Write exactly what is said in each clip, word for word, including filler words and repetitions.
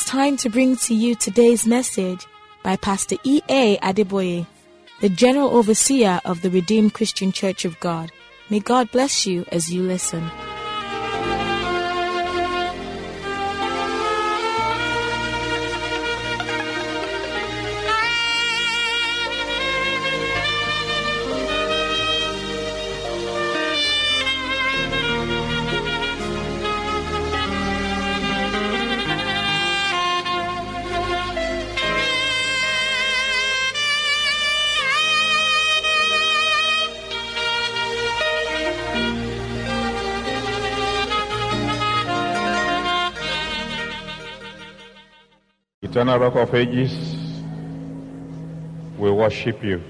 time to bring to you today's message by Pastor E A Adeboye, the General Overseer of the Redeemed Christian Church of God. May God bless you as you listen. Eternal Rock of Ages, we worship you.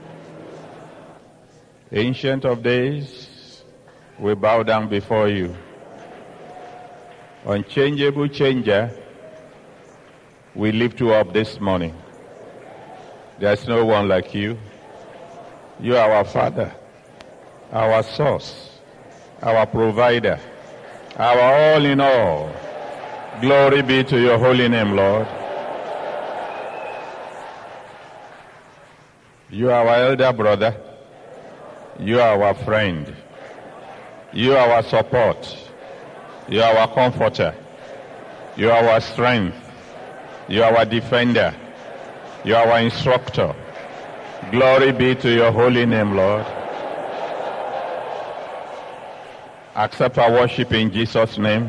Ancient of Days, we bow down before you. Unchangeable Changer, we lift you up this morning. There's no one like you. You are our Father, our source, our provider, our all in all. Glory be to your holy name, Lord. You are our elder brother. You are our friend. You are our support. You are our comforter. You are our strength. You are our defender. You are our instructor. Glory be to your holy name, Lord. Accept our worship in Jesus' name.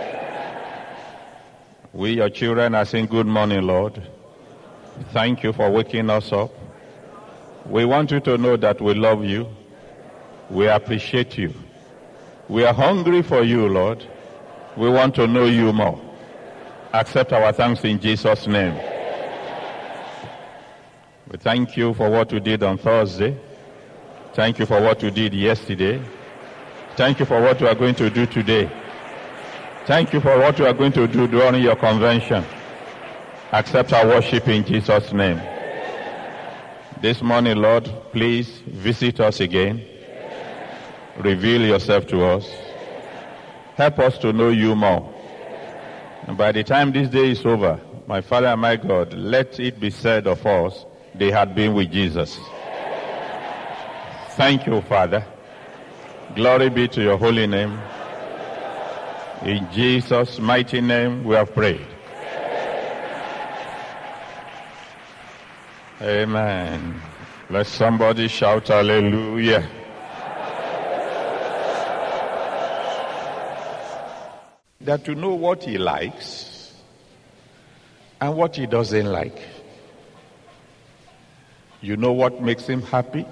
We, your children, are saying good morning, Lord. Thank you for waking us up. We want you to know that we love you. We appreciate you. We are hungry for you, Lord. We want to know you more. Accept our thanks in Jesus' name. We thank you for what you did on Thursday. Thank you for what you did yesterday. Thank you for what you are going to do today. Thank you for what you are going to do during your convention. Accept our worship in Jesus' name. This morning, Lord, please visit us again. Reveal yourself to us. Help us to know you more. And by the time this day is over, my Father and my God, let it be said of us, they had been with Jesus. Thank you, Father. Glory be to your holy name. In Jesus' mighty name we have prayed. Amen. Let somebody shout hallelujah. That to know what he likes and what he doesn't like. You know what makes him happy.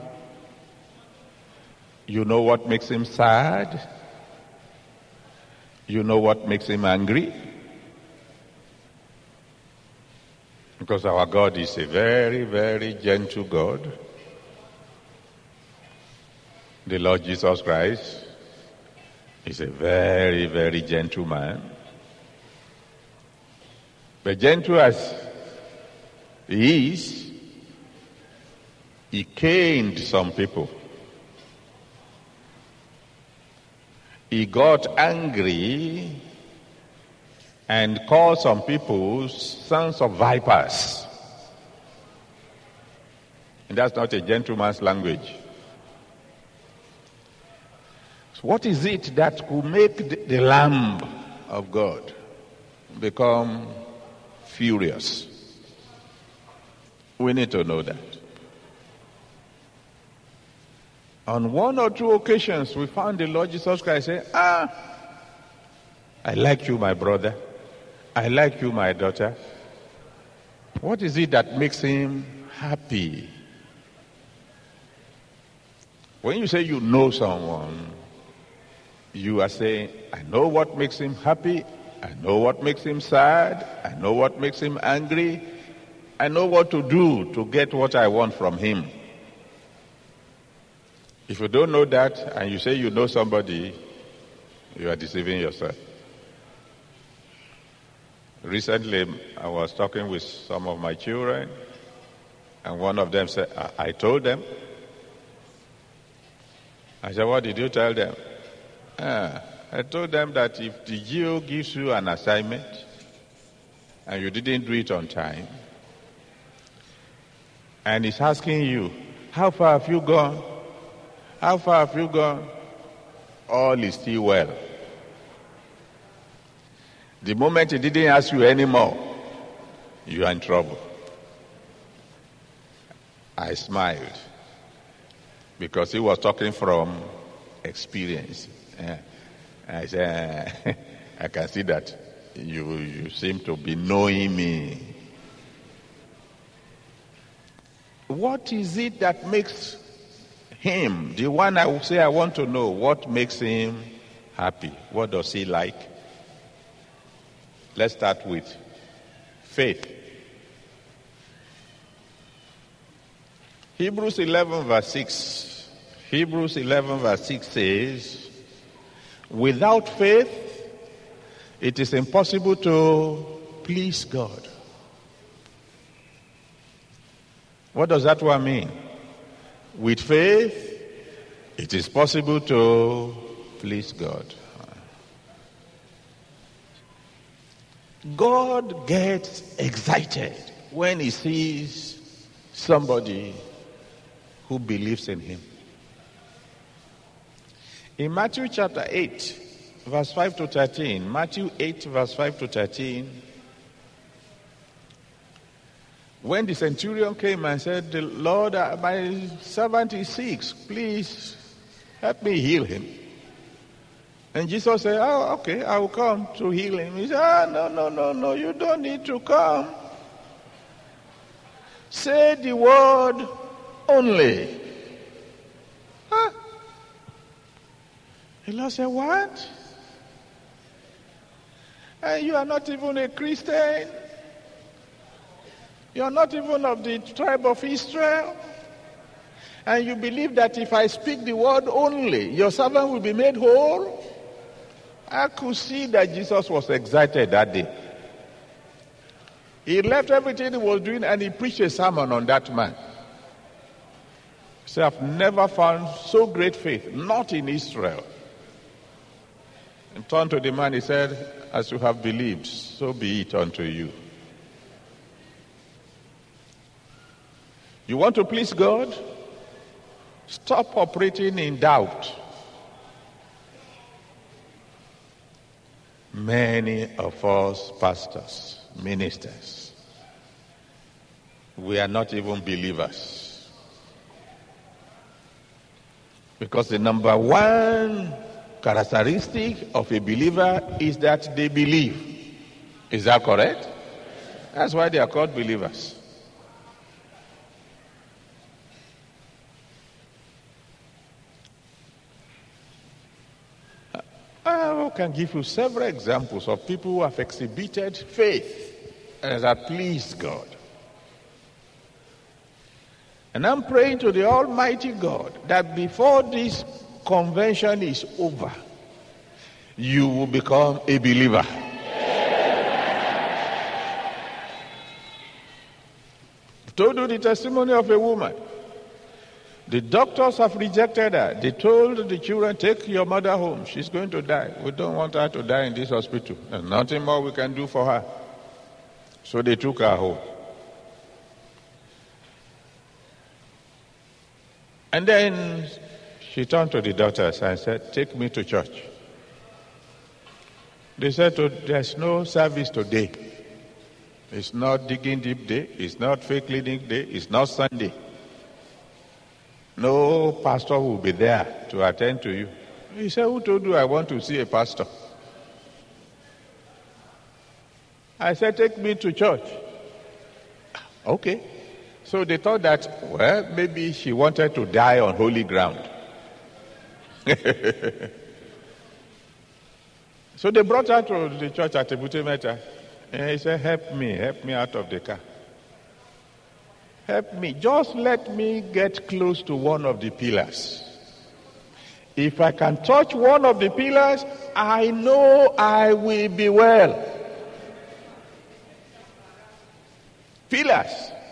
You know what makes him sad. You know what makes him angry. Because our God is a very, very gentle God. The Lord Jesus Christ is a very, very gentle man. But gentle as he is, he caned some people. He got angry and called some people sons of vipers. And that's not a gentleman's language. So what is it that could make the, the Lamb of God become furious? We need to know that. On one or two occasions, we found the Lord Jesus Christ say, ah, I like you, my brother. I like you, my daughter. What is it that makes him happy? When you say you know someone, you are saying, I know what makes him happy. I know what makes him sad. I know what makes him angry. I know what to do to get what I want from him. If you don't know that and you say you know somebody, you are deceiving yourself. Recently, I was talking with some of my children, and one of them said, I, I told them. I said, what did you tell them? Ah, I told them that if the G O gives you an assignment, and you didn't do it on time, and he's asking you, how far have you gone? How far have you gone? All is still well. The moment he didn't ask you anymore, you are in trouble. I smiled because he was talking from experience. Uh, I said, I can see that you, you seem to be knowing me. What is it that makes him, the one I would say I want to know, what makes him happy? What does he like? Let's start with faith. Hebrews eleven verse six. Hebrews eleven verse six says, without faith, it is impossible to please God. What does that one mean? With faith, it is possible to please God. God gets excited when he sees somebody who believes in him. In Matthew chapter eight, verse five to thirteen, Matthew eight, verse five to thirteen, when the centurion came and said, the Lord, my servant is sick, please help me heal him. And Jesus said, oh, okay, I will come to heal him. He said, ah, no, no, no, no, you don't need to come. Say the word only. Huh? The Lord said, what? And you are not even a Christian? You are not even of the tribe of Israel? And you believe that if I speak the word only, your servant will be made whole? I could see that Jesus was excited that day. He left everything he was doing and he preached a sermon on that man. He said, I've never found so great faith, not in Israel. And turned to the man, he said, as you have believed, so be it unto you. You want to please God? Stop operating in doubt. Many of us pastors, ministers, we are not even believers. Because the number one characteristic of a believer is that they believe. Is that correct? That's why they are called believers. I can give you several examples of people who have exhibited faith and that pleased God. And I'm praying to the Almighty God that before this convention is over, you will become a believer. I told you the testimony of a woman. The doctors have rejected her. They told the children, take your mother home. She's going to die. We don't want her to die in this hospital. There's nothing more we can do for her. So they took her home. And then she turned to the daughters and said, take me to church. They said, there's no service today. It's not digging deep day. It's not fake clinic day. It's not Sunday. No pastor will be there to attend to you. He said, who told you I want to see a pastor? I said, take me to church. Okay. So they thought that, well, maybe she wanted to die on holy ground. So they brought her to the church at Ebute Metta. And he said, help me, help me out of the car. Help me. Just let me get close to one of the pillars. If I can touch one of the pillars, I know I will be well. Pillars.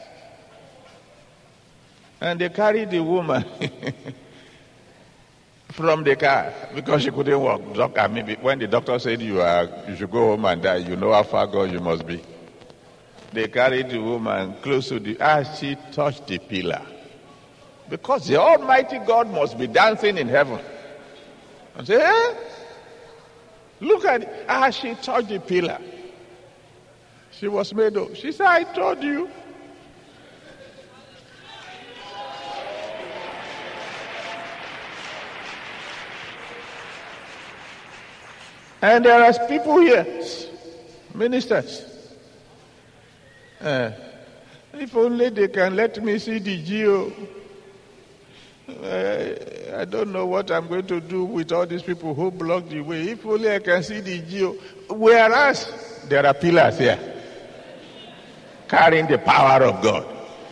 And they carried the woman from the car because she couldn't walk. Doctor, maybe when the doctor said you are, you should go home and die, you know how far gone you must be. they carried the woman close to the, as she touched the pillar. Because the Almighty God must be dancing in heaven. And say, eh? Look at it. As she touched the pillar, she was made up. She said, I told you. And there are people here, ministers. Uh, if only they can let me see the geo. Uh, I don't know what I'm going to do with all these people who block the way. If only I can see the geo. Whereas there are pillars here carrying the power of God.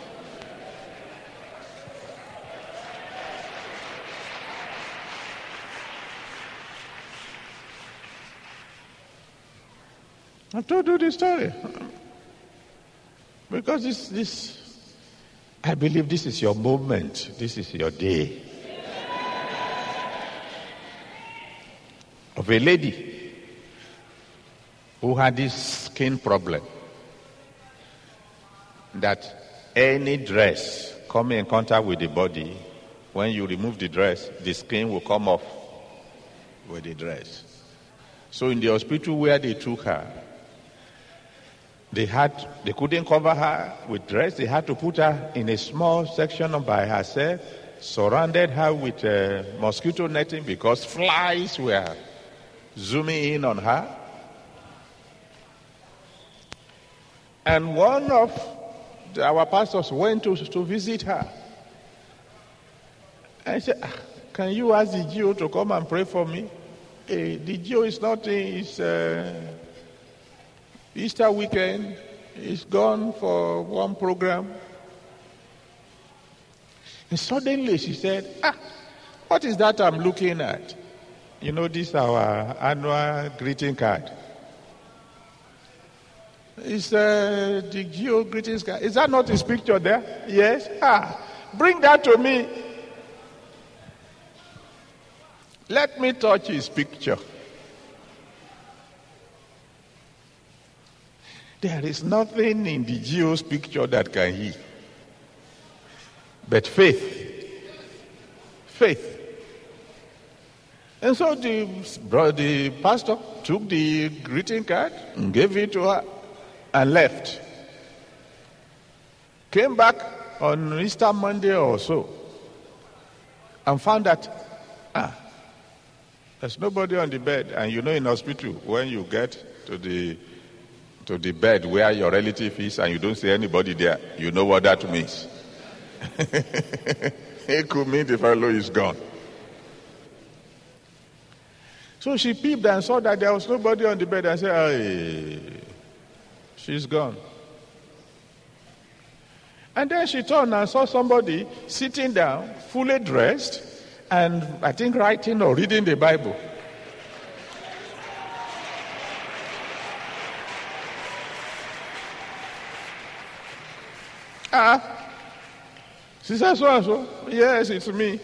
I told you this story. Because this, this, I believe this is your moment. This is your day. Of a lady who had this skin problem. That any dress coming in contact with the body, when you remove the dress, the skin will come off with the dress. So in the hospital where they took her, They had, they couldn't cover her with dress. They had to put her in a small section by herself, surrounded her with uh, mosquito netting because flies were zooming in on her. And one of the, our pastors went to, to visit her. And I said, can you ask the G O to come and pray for me? Hey, the G O is not in, it's... Uh, Easter weekend, he's gone for one program. And suddenly she said, ah, what is that I'm looking at? You know, this is our annual greeting card. It's uh, the Geo greetings card. Is that not his picture there? Yes. Ah, bring that to me. Let me touch his picture. There is nothing in the Geo's picture that can heal. But faith. Faith. And so the, the pastor took the greeting card and gave it to her and left. Came back on Easter Monday or so and found that, ah, there's nobody on the bed. And you know in hospital, when you get to the to the bed where your relative is and you don't see anybody there, you know what that means. It could mean the fellow is gone. So she peeped and saw that there was nobody on the bed and said, hey, she's gone. And then she turned and saw somebody sitting down, fully dressed, and I think writing or reading the Bible. Ah, she said, so and so. Yes, it's me.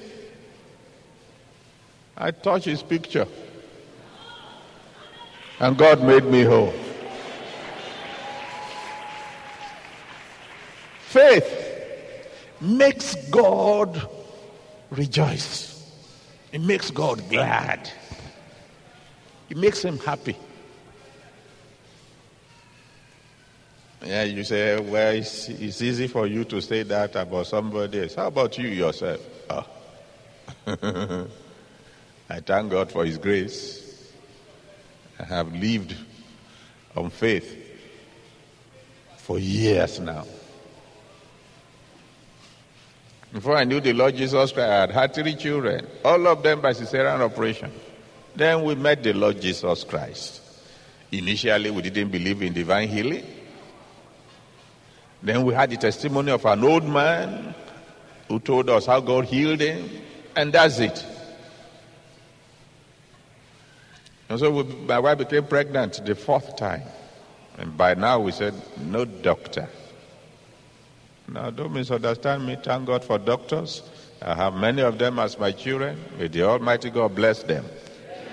I touched his picture. And God made me whole. Faith makes God rejoice. It makes God glad. It makes him happy. Yeah, you say, well, it's, it's easy for you to say that about somebody else. How about you yourself? Oh. I thank God for his grace. I have lived on faith for years now. Before I knew the Lord Jesus Christ, I had had three children, all of them by cesarean operation. Then we met the Lord Jesus Christ. Initially, we didn't believe in divine healing. Then we had the testimony of an old man who told us how God healed him, and that's it. And so we, my wife became pregnant the fourth time. And by now we said, no doctor. Now don't misunderstand me. Thank God for doctors. I have many of them as my children. May the Almighty God bless them.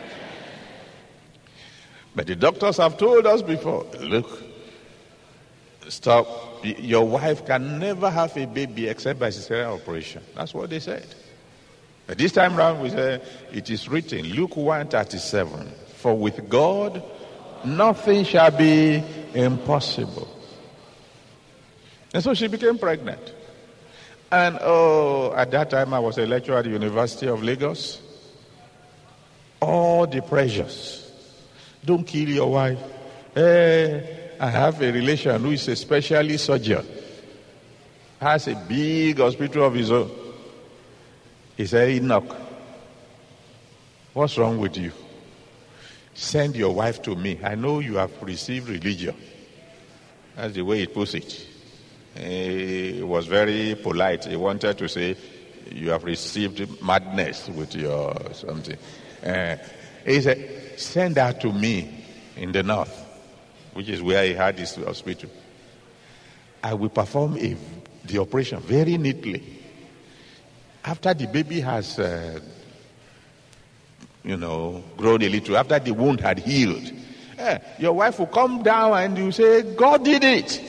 But the doctors have told us before, look, Stop. Your wife can never have a baby except by cesarean operation. That's what they said. But this time round, we say, it is written, Luke one thirty-seven, for with God, nothing shall be impossible. And so she became pregnant. And oh, at that time, I was a lecturer at the University of Lagos. All the pressures. Don't kill your wife. Hey, I have a relation who is a specialist surgeon. Has a big hospital of his own. He said, Enoch, what's wrong with you? Send your wife to me. I know you have received religion. That's the way he puts it. He was very polite. He wanted to say, you have received madness with your something. Uh, he said, send her to me in the north, which is where he had his hospital. I will perform a, the operation very neatly. After the baby has, uh, you know, grown a little, after the wound had healed, eh, your wife will come down and you say, God did it.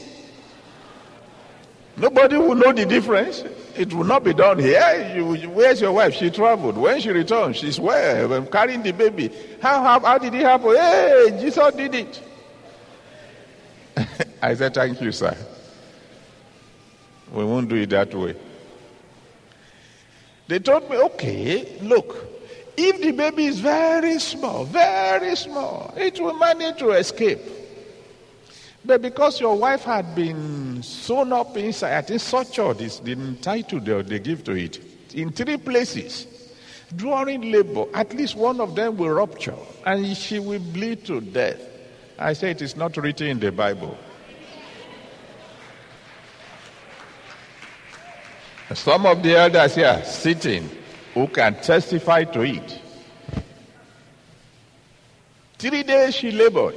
Nobody will know the difference. It will not be done here. You, where's your wife? She traveled. When she returned, she's where? I'm carrying the baby. How, how, how did it happen? Hey, Jesus did it. I said, thank you, sir. We won't do it that way. They told me, okay, look, if the baby is very small, very small, it will manage to escape. But because your wife had been sewn up inside, I think sutured is the title they, they give to it, in three places, during labor, at least one of them will rupture, and she will bleed to death. I say it is not written in the Bible. Some of the elders here sitting who can testify to it. Three days she labored.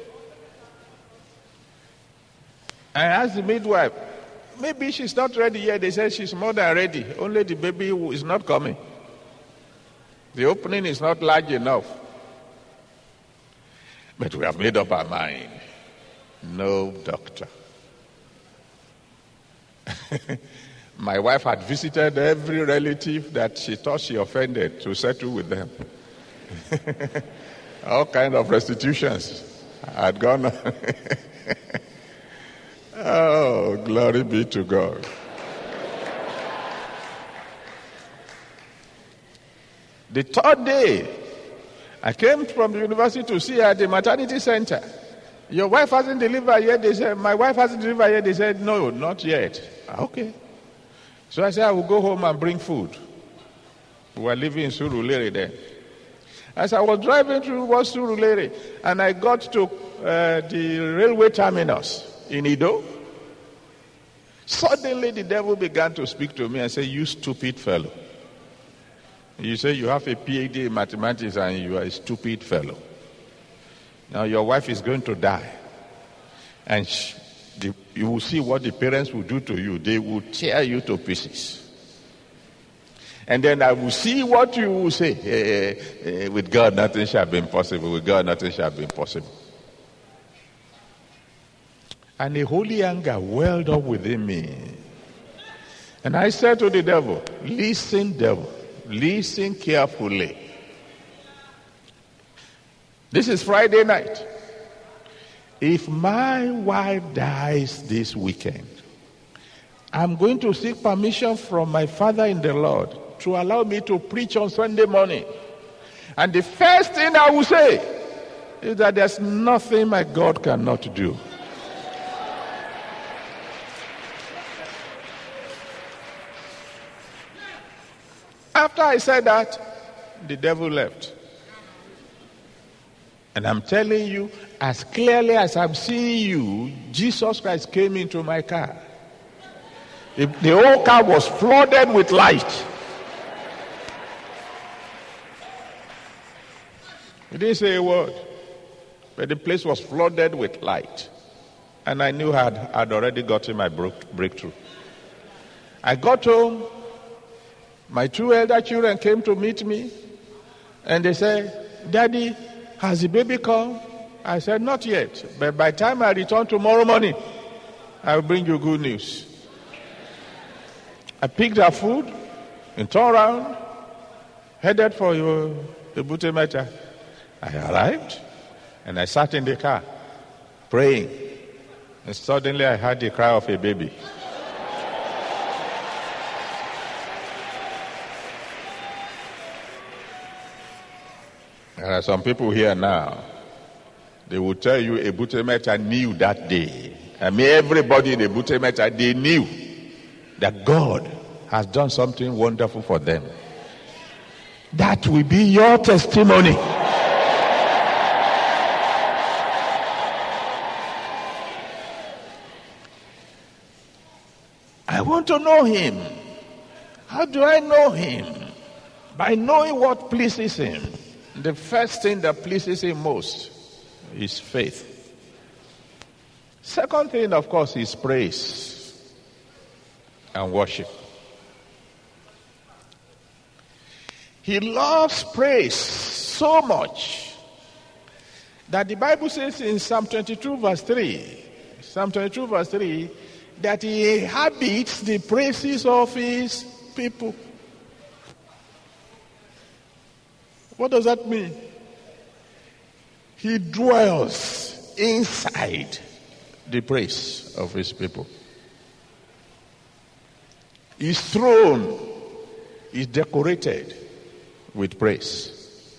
I asked the midwife, maybe she's not ready yet. They said she's more than ready. Only the baby is not coming. The opening is not large enough. But we have made up our mind. No doctor. My wife had visited every relative that she thought she offended to settle with them. All kind of restitutions had gone on. Oh, glory be to God. The third day, I came from the university to see her at the maternity center. Your wife hasn't delivered yet. They said, my wife hasn't delivered yet. They said, no, not yet. Okay. So I said, I will go home and bring food. We were living in Surulere then. As I was driving through Surulere, and I got to uh, the railway terminus in Ido, suddenly the devil began to speak to me and say, you stupid fellow. You say you have a P H D in mathematics and you are a stupid fellow. Now your wife is going to die. And she, the, you will see what the parents will do to you. They will tear you to pieces. And then I will see what you will say. Eh, eh, with God, nothing shall be impossible. With God, nothing shall be impossible. And a holy anger welled up within me. And I said to the devil, listen, devil. Listen carefully. This is Friday night. If my wife dies this weekend, I'm going to seek permission from my father in the Lord to allow me to preach on Sunday morning. And the first thing I will say is that there's nothing my God cannot do. After I said that, the devil left. And I'm telling you, as clearly as I'm seeing you, Jesus Christ came into my car. The, the whole car was flooded with light. He didn't say a word, but the place was flooded with light. And I knew I'd, I'd already gotten my breakthrough. I got home. My two elder children came to meet me, and they said, Daddy, has the baby come? I said, not yet, but by the time I return tomorrow morning, I will bring you good news. I picked up food and turned around, headed for your, the Ebute Metta. I arrived and I sat in the car praying. And suddenly I heard the cry of a baby. There are some people here now. They will tell you Ebute Metta knew that day. I mean, everybody in Ebute Metta, they knew that God has done something wonderful for them. That will be your testimony. I want to know him. How do I know him? By knowing what pleases him. The first thing that pleases him most is faith. Second thing, of course, is praise and worship. He loves praise so much that the Bible says in Psalm twenty-two verse three, Psalm twenty-two verse three, that he inhabits the praises of his people. What does that mean? He dwells inside the praise of his people. His throne is decorated with praise.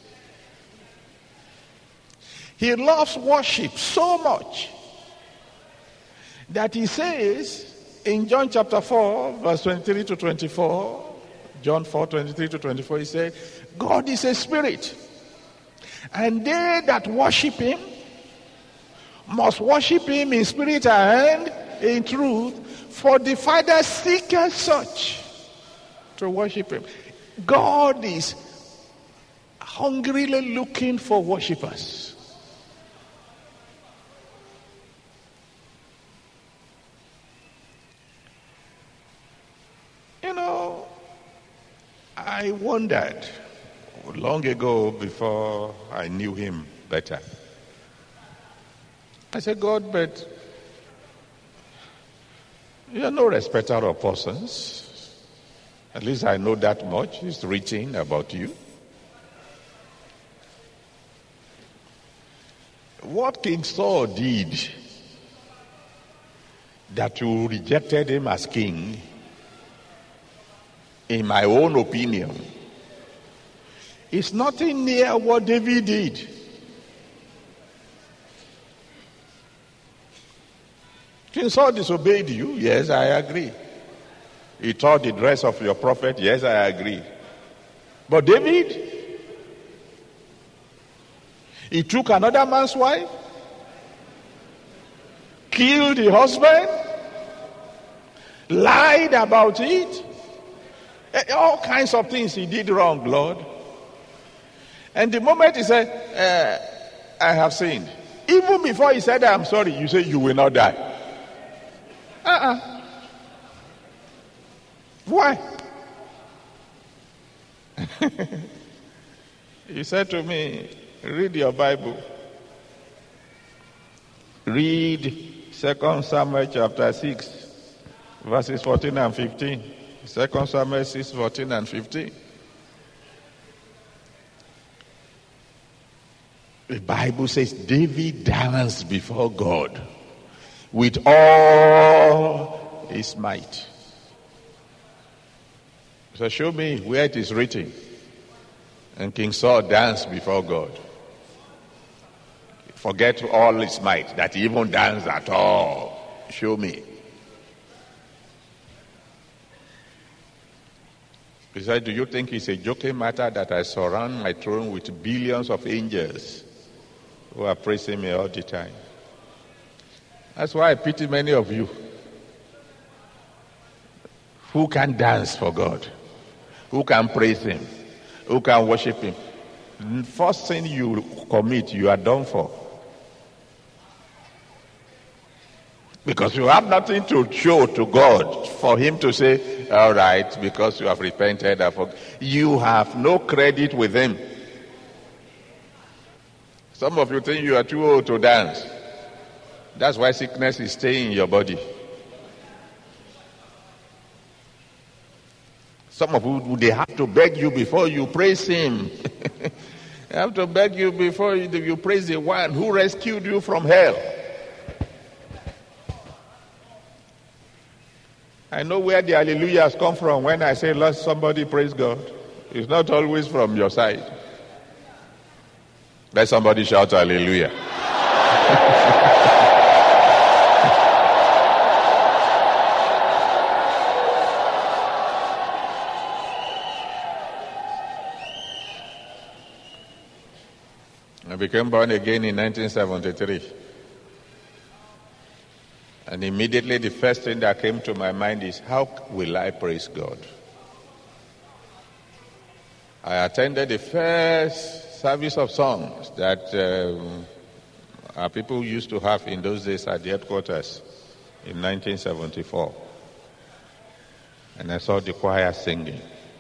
He loves worship so much that he says in John chapter four, verse twenty-three to twenty-four, John four, twenty-three to twenty-four, he said, God is a spirit, and they that worship him must worship him in spirit and in truth, for the Father seeketh such to worship him. God is hungrily looking for worshipers. You know, I wondered long ago, before I knew him better. I said, God, but you're no respecter of persons. At least I know that much. It's written about you. What King Saul did that you rejected him as king, in my own opinion, is nothing near what David did. King Saul disobeyed you. Yes, I agree. He tore the dress of your prophet. Yes, I agree. But David, he took another man's wife, killed the husband, lied about it, all kinds of things he did wrong, Lord. And the moment he said, uh, I have sinned, even before he said, I'm sorry, you say, you will not die. Uh-uh. Why? He said to me, read your Bible. Read Second Samuel chapter six, verses fourteen and fifteen. Second Samuel six, fourteen and fifteen. The Bible says David danced before God with all his might. So show me where it is written. And King Saul danced before God. Forget all his might, that he even danced at all. Show me. He said, do you think it's a joking matter that I surround my throne with billions of angels who are praising me all the time? That's why I pity many of you who can dance for God, who can praise him, who can worship him. The first thing you commit, you are done for. Because you have nothing to show to God for him to say, all right, because you have repented. You have no credit with him. Some of you think you are too old to dance. That's why sickness is staying in your body. Some of you, they have to beg you before you praise him. They have to beg you before you, you praise the one who rescued you from hell. I know where the hallelujahs come from when I say, let somebody praise God. It's not always from your side. Let somebody shout hallelujah. I became born again in nineteen seventy-three. And immediately the first thing that came to my mind is, how will I praise God? I attended the first service of songs that um, our people used to have in those days at the headquarters in nineteen seventy-four. And I saw the choir singing.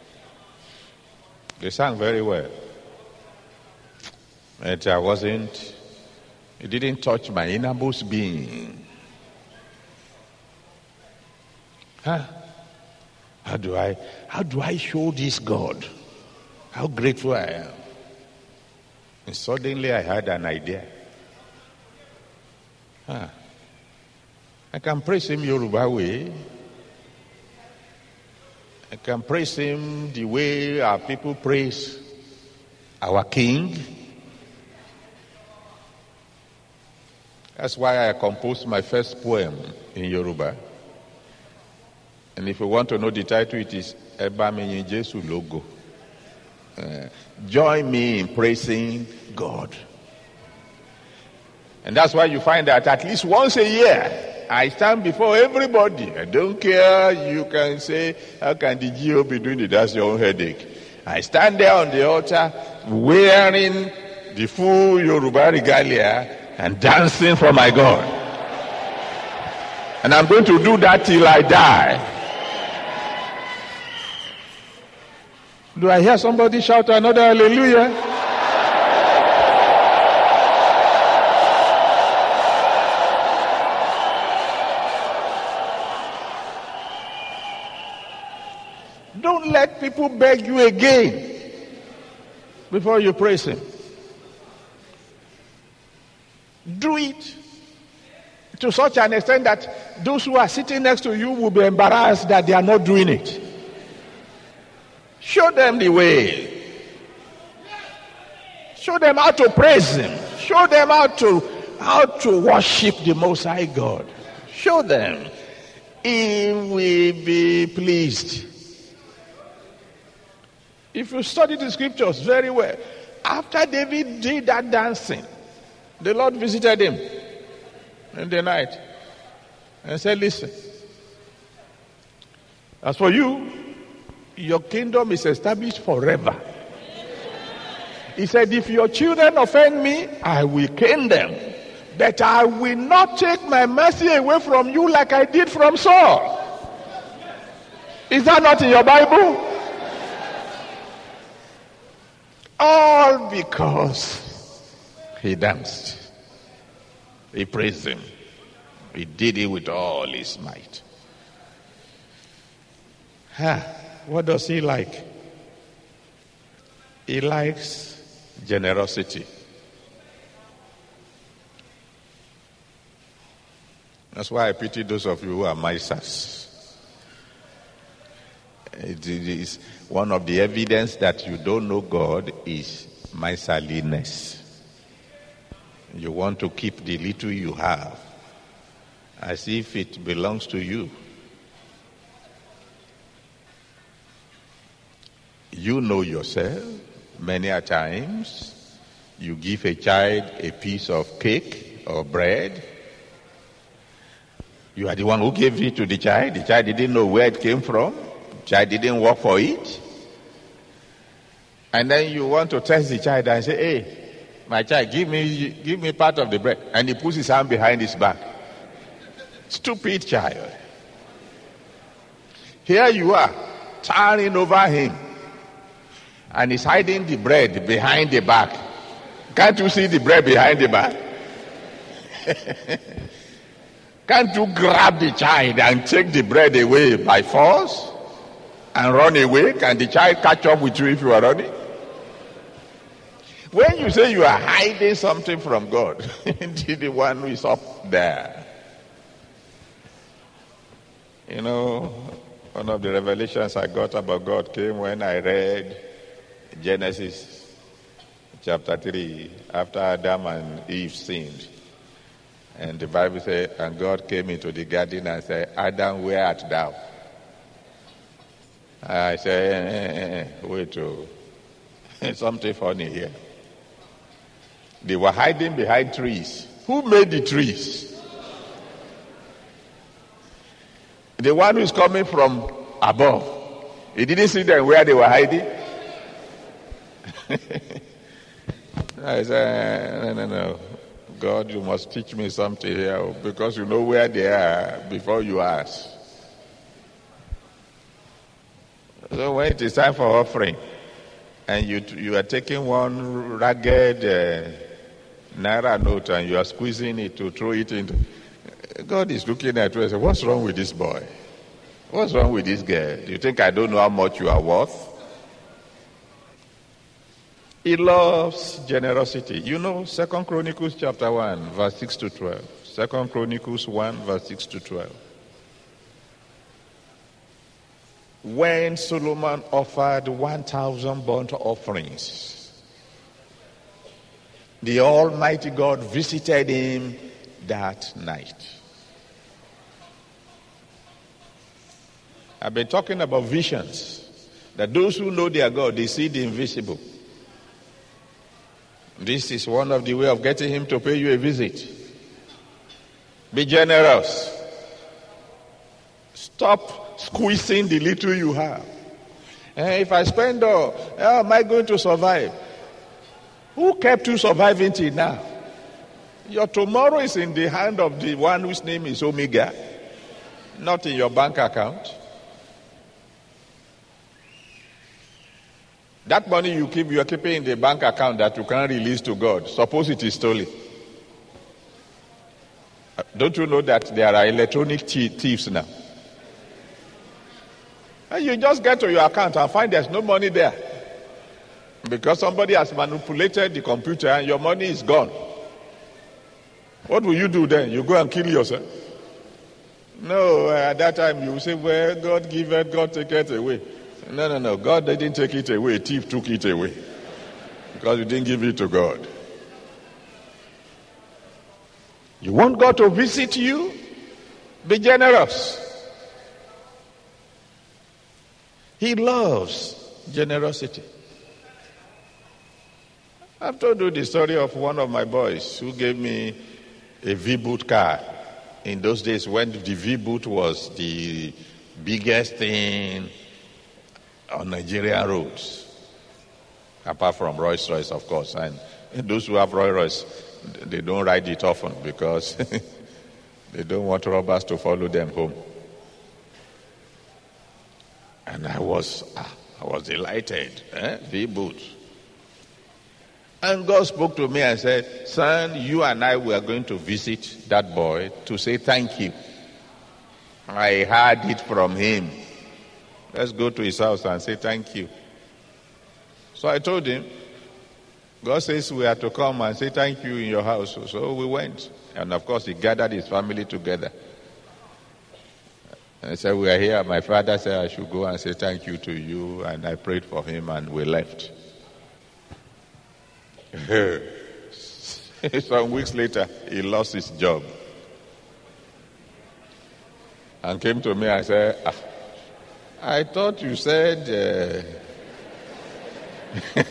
They sang very well. And I wasn't, it didn't touch my innermost being. Huh? How do I, how do I show this God how grateful I am? And suddenly I had an idea. Huh? I can praise him Yoruba way. I can praise him the way our people praise our king. That's why I composed my first poem in Yoruba. And if you want to know the title, it is Eba Menyin Jesu Logo. Uh, join me in praising God. And that's why you find that at least once a year, I stand before everybody. I don't care. You can say, how can the G O be doing it? That's your own headache. I stand there on the altar wearing the full Yoruba regalia and dancing for my God. And I'm going to do that till I die. Do I hear somebody shout another hallelujah? Don't let people beg you again before you praise him. Do it to such an extent that those who are sitting next to you will be embarrassed that they are not doing it. Show them the way. Show them how to praise him. Show them how to how to worship the Most High God. Show them. He will be pleased. If you study the scriptures very well, after David did that dancing, the Lord visited him in the night and said, listen, as for you, your kingdom is established forever. He said, if your children offend me, I will cane them. But I will not take my mercy away from you like I did from Saul. Is that not in your Bible? All because he danced. He praised him. He did it with all his might. Ah, what does he like? He likes generosity. That's why I pity those of you who are misers. It is one of the evidence that you don't know God is miserliness. You want to keep the little you have as if it belongs to you. You know yourself. Many a times you give a child a piece of cake or bread. You are the one who gave it to the child. The child didn't know where it came from. The child didn't work for it. And then you want to test the child and say, hey, my child, give me give me part of the bread. And he puts his hand behind his back. Stupid child. Here you are, towering over him. And he's hiding the bread behind the back. Can't you see the bread behind the back? Can't you grab the child and take the bread away by force? and run away? Can the child catch up with you if you are running? When you say you are hiding something from God, the one who is up there. You know, one of the revelations I got about God came when I read Genesis chapter three, after Adam and Eve sinned. And the Bible says, and God came into the garden and said, Adam, where art thou? I said, eh, eh, eh, wait, oh. Something funny here. They were hiding behind trees. Who made the trees? The one who is coming from above. He didn't see them where they were hiding. I said, no, no, no. God, you must teach me something here, because you know where they are before you ask. So when it is time for offering, and you you are taking one ragged uh, naira note and you are squeezing it to throw it into, God is looking at you and saying, what's wrong with this boy? What's wrong with this girl? Do you think I don't know how much you are worth? He loves generosity. You know, Second Chronicles chapter one, verse six to twelve. Second Chronicles one, verse six to twelve. When Solomon offered one thousand burnt offerings, the Almighty God visited him that night. I've been talking about visions, that those who know their God, they see the invisible. This is one of the way of getting him to pay you a visit. Be generous. Stop squeezing the little you have. And if I spend all, how am I going to survive? Who kept you surviving till now? Your tomorrow is in the hand of the one whose name is Omega, not in your bank account. That money you keep, you are keeping in the bank account that you can't release to God. Suppose it is stolen. Don't you know that there are electronic thieves now? And you just get to your account and find there's no money there. Because somebody has manipulated the computer and your money is gone. What will you do then? You go and kill yourself? No, at that time you say, well, God give it, God take it away. No, no, no. God didn't take it away. A thief took it away. Because you didn't give it to God. You want God to visit you? Be generous. He loves generosity. I've told you the story of one of my boys who gave me a V-boot car. In those days when the V-boot was the biggest thing on Nigerian roads, apart from Rolls Royce, of course. And those who have Rolls Royce, they don't ride it often because they don't want robbers to follow them home. And I was, I was delighted. Eh? V-boot. And God spoke to me and said, son, you and I were going to visit that boy to say thank you. I heard it from him. Let's go to his house and say thank you. So I told him, God says we are to come and say thank you in your house. So we went. And of course he gathered his family together. And I said, we are here. My father said I should go and say thank you to you. And I prayed for him and we left. Some weeks later, he lost his job. And came to me and said, ah, I thought you said uh,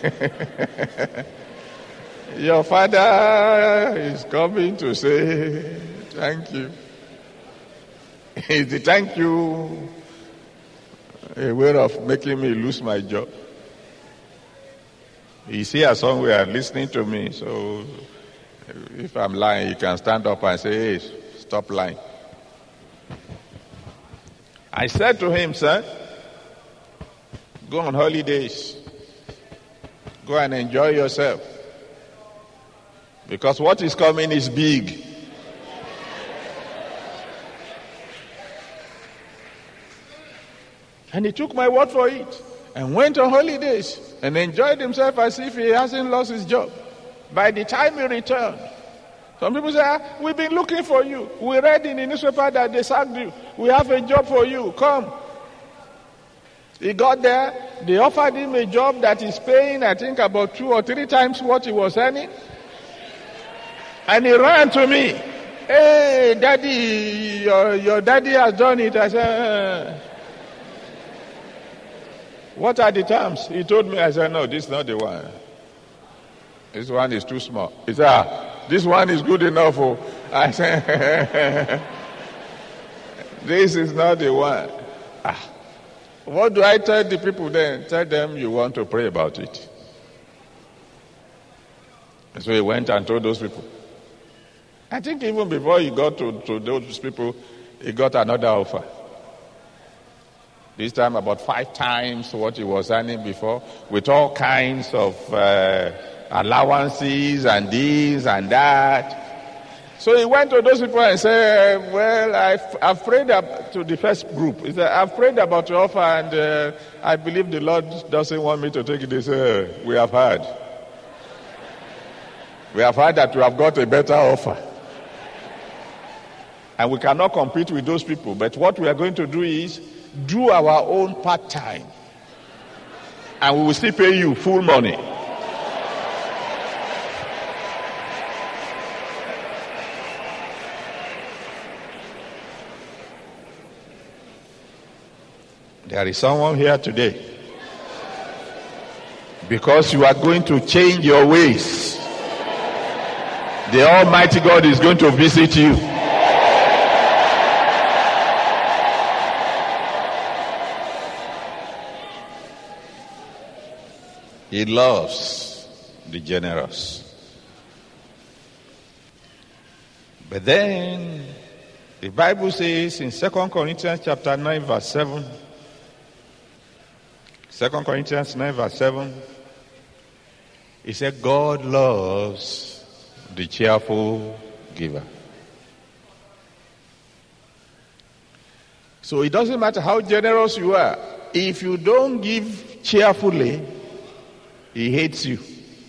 your father is coming to say thank you. Is the thank you a way of making me lose my job? He's here somewhere listening to me, so if I'm lying, he can stand up and say, hey, stop lying. I said to him, son, go on holidays. Go and enjoy yourself. Because what is coming is big. And he took my word for it and went on holidays and enjoyed himself as if he hasn't lost his job. By the time he returned, some people say, ah, we've been looking for you. We read in the newspaper that they sacked you. We have a job for you. Come. He got there. They offered him a job that is paying, I think, about two or three times what he was earning. And he ran to me. Hey, daddy, your, your daddy has done it. I said, uh, what are the terms? He told me. I said, no, this is not the one. This one is too small. He said, ah, this one is good enough. Oh. I said, this is not the one. Ah. What do I tell the people then? Tell them you want to pray about it. And so he went and told those people. I think even before he got to, to those people, he got another offer. This time about five times what he was earning before, with all kinds of uh, allowances and this and that. So he went to those people and said, well, I've, I've prayed up to the first group. He said, I've prayed about your offer and uh, I believe the Lord doesn't want me to take it. They said, we have heard. We have heard that you have got a better offer. And we cannot compete with those people. But what we are going to do is do our own part-time. And we will still pay you full money. There is someone here today. Because you are going to change your ways. The Almighty God is going to visit you. He loves the generous. But then, the Bible says in Second Corinthians chapter nine verse seven, Second Corinthians nine verse seven, it said, God loves the cheerful giver. So it doesn't matter how generous you are. If you don't give cheerfully, he hates you.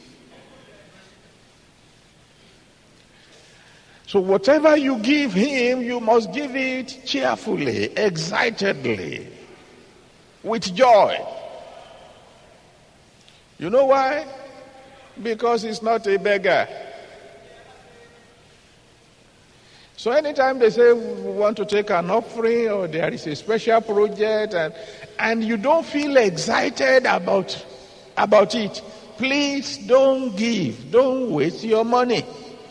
So whatever you give him, you must give it cheerfully, excitedly, with joy. You know why? Because he's not a beggar. So anytime they say we want to take an offering or there is a special project and, and you don't feel excited about, about it, please don't give. Don't waste your money.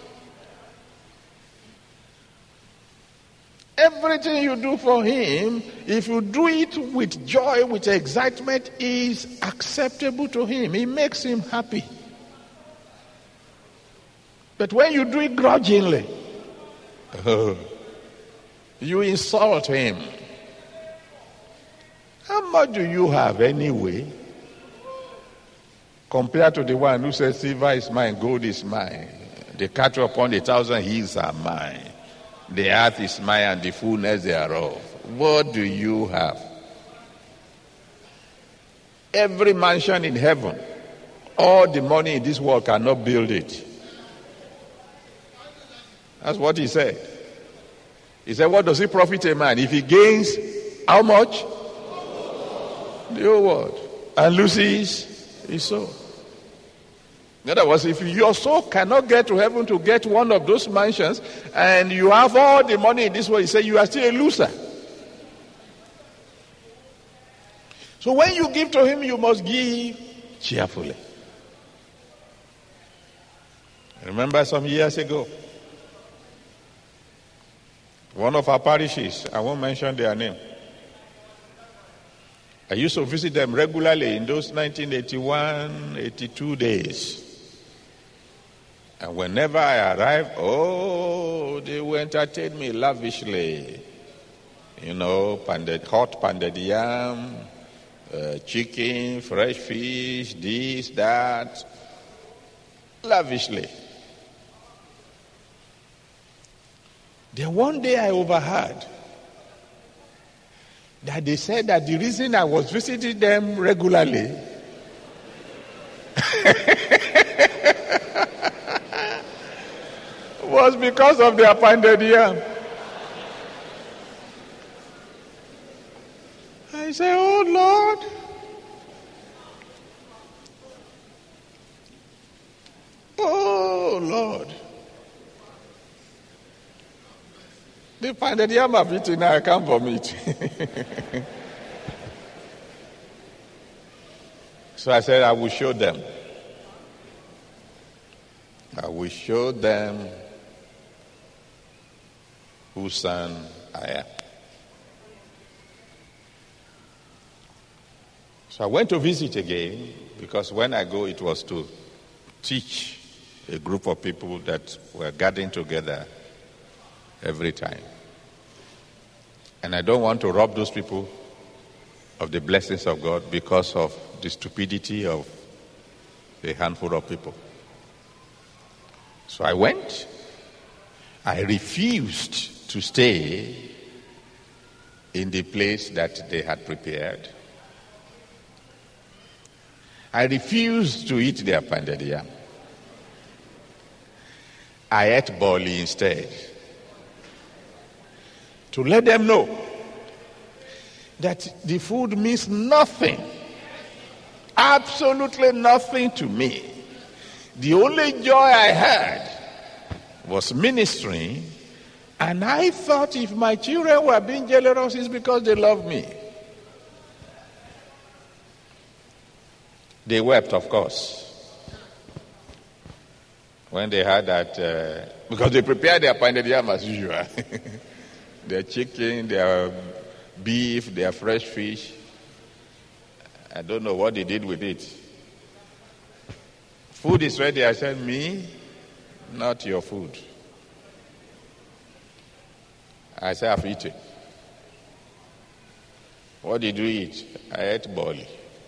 Everything you do for him, if you do it with joy, with excitement, is acceptable to him. It makes him happy. But when you do it grudgingly, oh, you insult him. How much do you have anyway? Compared to the one who says, silver is mine, gold is mine. The cattle upon a thousand hills are mine. The earth is mine and the fullness thereof. What do you have? Every mansion in heaven, all the money in this world cannot build it. That's what he said. He said, what does it profit a man if he gains how much? The whole world. And loses his soul. In other words, if your soul cannot get to heaven to get one of those mansions, and you have all the money in this world, he said you are still a loser. So when you give to him, you must give cheerfully. I remember some years ago, one of our parishes, I won't mention their name, I used to visit them regularly in those nineteen eighty-one, eighty-two days. And whenever I arrived, oh, they will entertain me lavishly. You know, pounded, hot pounded yam, uh, chicken, fresh fish, this, that. Lavishly. Then one day I overheard that they said that the reason I was visiting them regularly was because of their pounded yam. I say, oh Lord, oh Lord, the pounded yam I've eaten now, I can't vomit. So I said, I will show them. I will show them whose son I am. So I went to visit again, because when I go, it was to teach a group of people that were gathering together every time. And I don't want to rob those people of the blessings of God because of the stupidity of a handful of people. So I went. I refused to stay in the place that they had prepared. I refused to eat their pounded yam. I ate barley instead, to let them know that the food means nothing, absolutely nothing to me. The only joy I had was ministering, and I thought if my children were being generous, it's because they love me. They wept, of course, when they heard that, uh, because they prepared their pounded yam as usual. Their chicken, their beef, their fresh fish. I don't know what they did with it. Food is ready. I said, me, not your food. I said, I've eaten. What did you eat? I ate barley.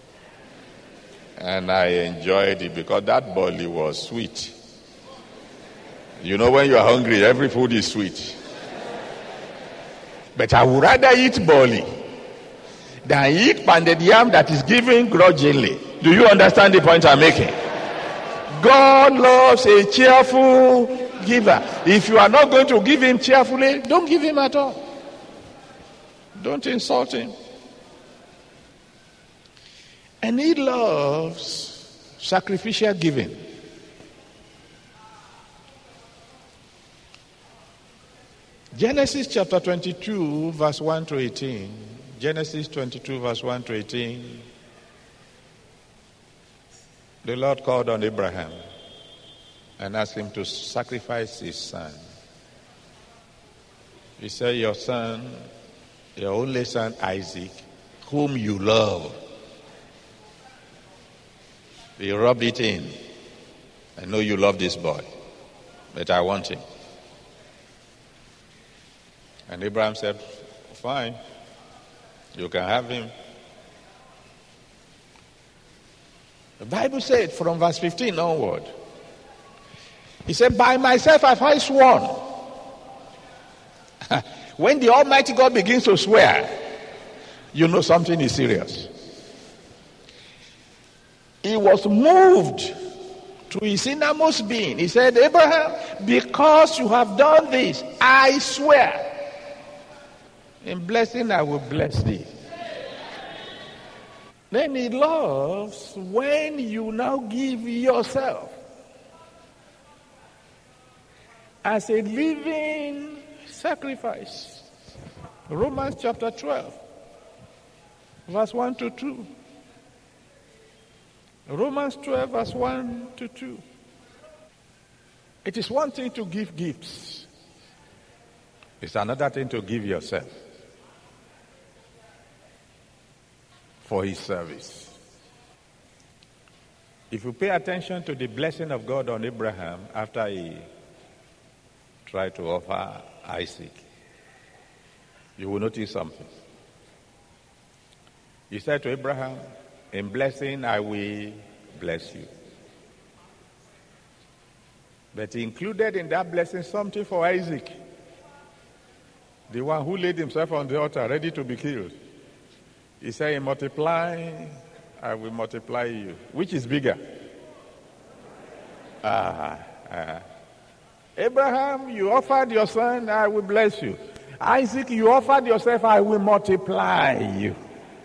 And I enjoyed it because that barley was sweet. You know, when you are hungry, every food is sweet. But I would rather eat barley than eat pounded yam that is given grudgingly. Do you understand the point I'm making? God loves a cheerful giver. If you are not going to give him cheerfully, don't give him at all. Don't insult him. And he loves sacrificial giving. Genesis chapter twenty-two, verse one to eighteen. Genesis twenty-two, verse one to eighteen. The Lord called on Abraham and asked him to sacrifice his son. He said, your son, your only son Isaac, whom you love. You rub it in. I know you love this boy, but I want him. And Abraham said, fine, you can have him. The Bible said from verse fifteen onward, he said, by myself have I sworn. When the Almighty God begins to swear, you know something is serious. He was moved to his innermost being. He said, Abraham, because you have done this, I swear, in blessing I will bless thee. Then he loves when you now give yourself as a living sacrifice. Romans chapter twelve, verse one to two. Romans twelve, verse one to two. It is one thing to give gifts. It's another thing to give yourself for his service. If you pay attention to the blessing of God on Abraham after he tried to offer Isaac, you will notice something. He said to Abraham, in blessing I will bless you. But he included in that blessing something for Isaac, the one who laid himself on the altar ready to be killed. He said, multiply, I will multiply you. Which is bigger? Ah, ah. Abraham, you offered your son, I will bless you. Isaac, you offered yourself, I will multiply you.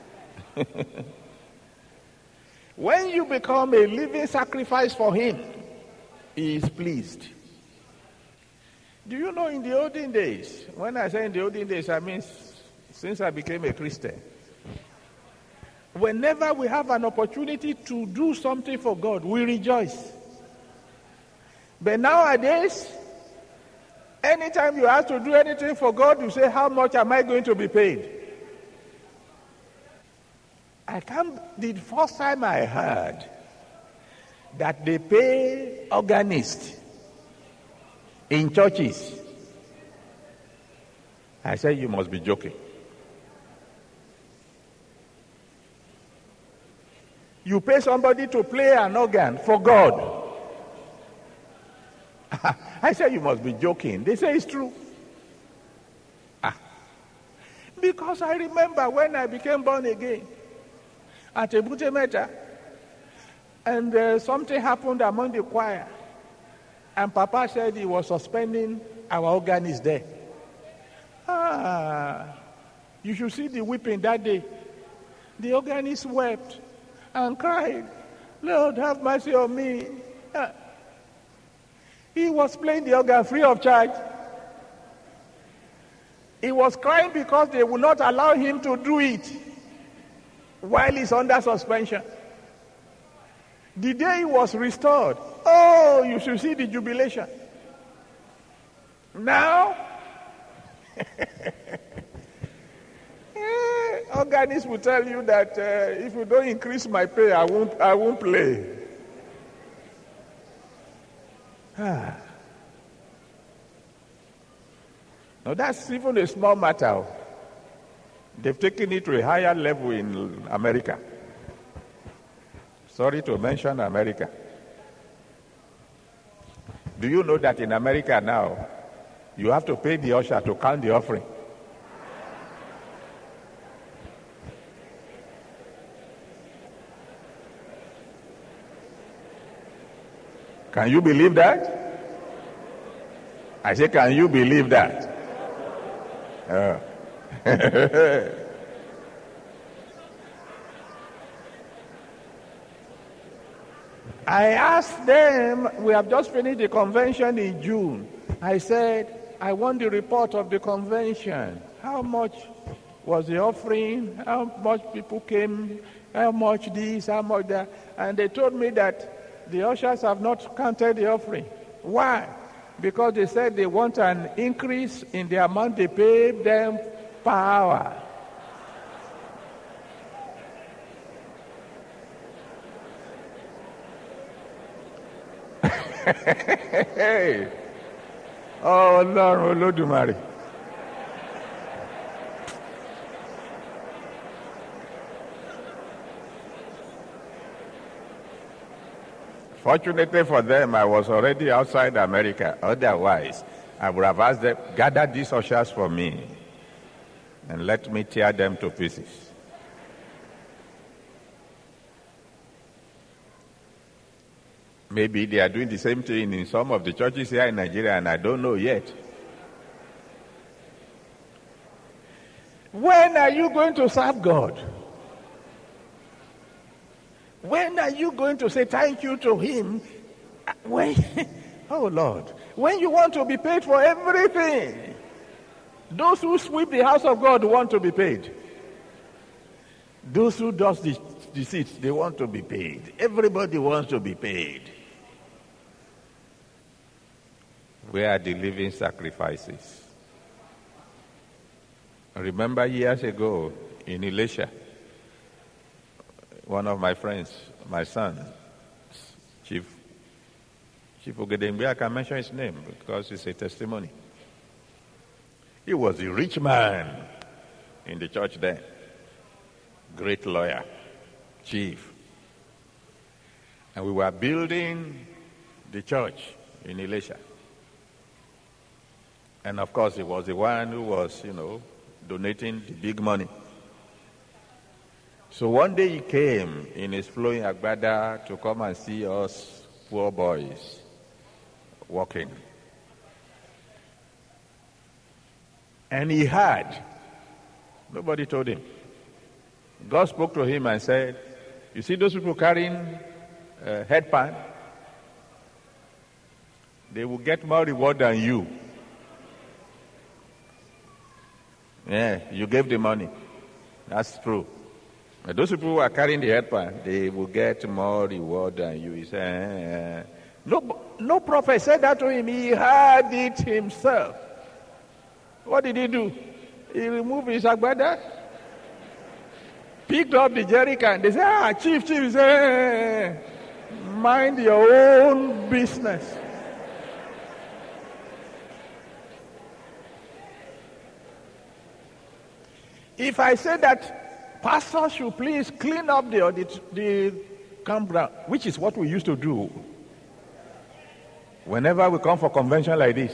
When you become a living sacrifice for him, he is pleased. Do you know in the olden days, when I say in the olden days, I mean since I became a Christian, whenever we have an opportunity to do something for God, we rejoice. But nowadays, anytime you have to do anything for God, you say, how much am I going to be paid? I can't, the first time I heard that they pay organists in churches, I said, you must be joking. You pay somebody to play an organ for God. I said, you must be joking. They say it's true. Ah. Because I remember when I became born again at Ebute Meta, and uh, something happened among the choir, and Papa said he was suspending our organist there. Ah, you should see the weeping that day. The organist wept and cried, Lord, have mercy on me. Ah. He was playing the organ free of charge. He was crying because they would not allow him to do it while he's under suspension. The day he was restored, oh, you should see the jubilation. Now, organists will tell you that uh, if you don't increase my pay, I won't, I won't play. Ah. Now that's even a small matter. They've taken it to a higher level in America. Sorry to mention America. Do you know that in America now, you have to pay the usher to count the offering? Can you believe that? I say, can you believe that? Oh. I asked them, we have just finished the convention in June. I said, I want the report of the convention. How much was the offering? How much people came? How much this? How much that? And they told me that the ushers have not counted the offering. Why? Because they said they want an increase in the amount they pay them per hour. Oh, Lord, Olódùmarè. Fortunately for them, I was already outside America. Otherwise, I would have asked them, gather these ushers for me and let me tear them to pieces. Maybe they are doing the same thing in some of the churches here in Nigeria, and I don't know yet. When are you going to serve God? When are you going to say thank you to him? When, oh Lord, when you want to be paid for everything. Those who sweep the house of God want to be paid. Those who dust the, the seats, they want to be paid. Everybody wants to be paid. Where are the living sacrifices? I remember years ago in Elisha, one of my friends, my son, Chief Chief Ogedengbe, I can mention his name because it's a testimony. He was a rich man in the church then. Great lawyer, chief. And we were building the church in Elisha. And of course, he was the one who was, you know, donating the big money. So one day he came in his flowing agbada to come and see us poor boys walking. And he heard. Nobody told him. God spoke to him and said, you see those people carrying a headband? They will get more reward than you. Yeah, you gave the money. That's true. But those people who are carrying the headband, they will get more reward than you. He said, eh. no, no prophet said that to him. He heard it himself. What did he do? He removed his agbada, picked up the jerrycan. They said, ah, chief, chief. He said, eh, mind your own business. If I say that pastors should please clean up the, the, the campground, which is what we used to do whenever we come for convention like this,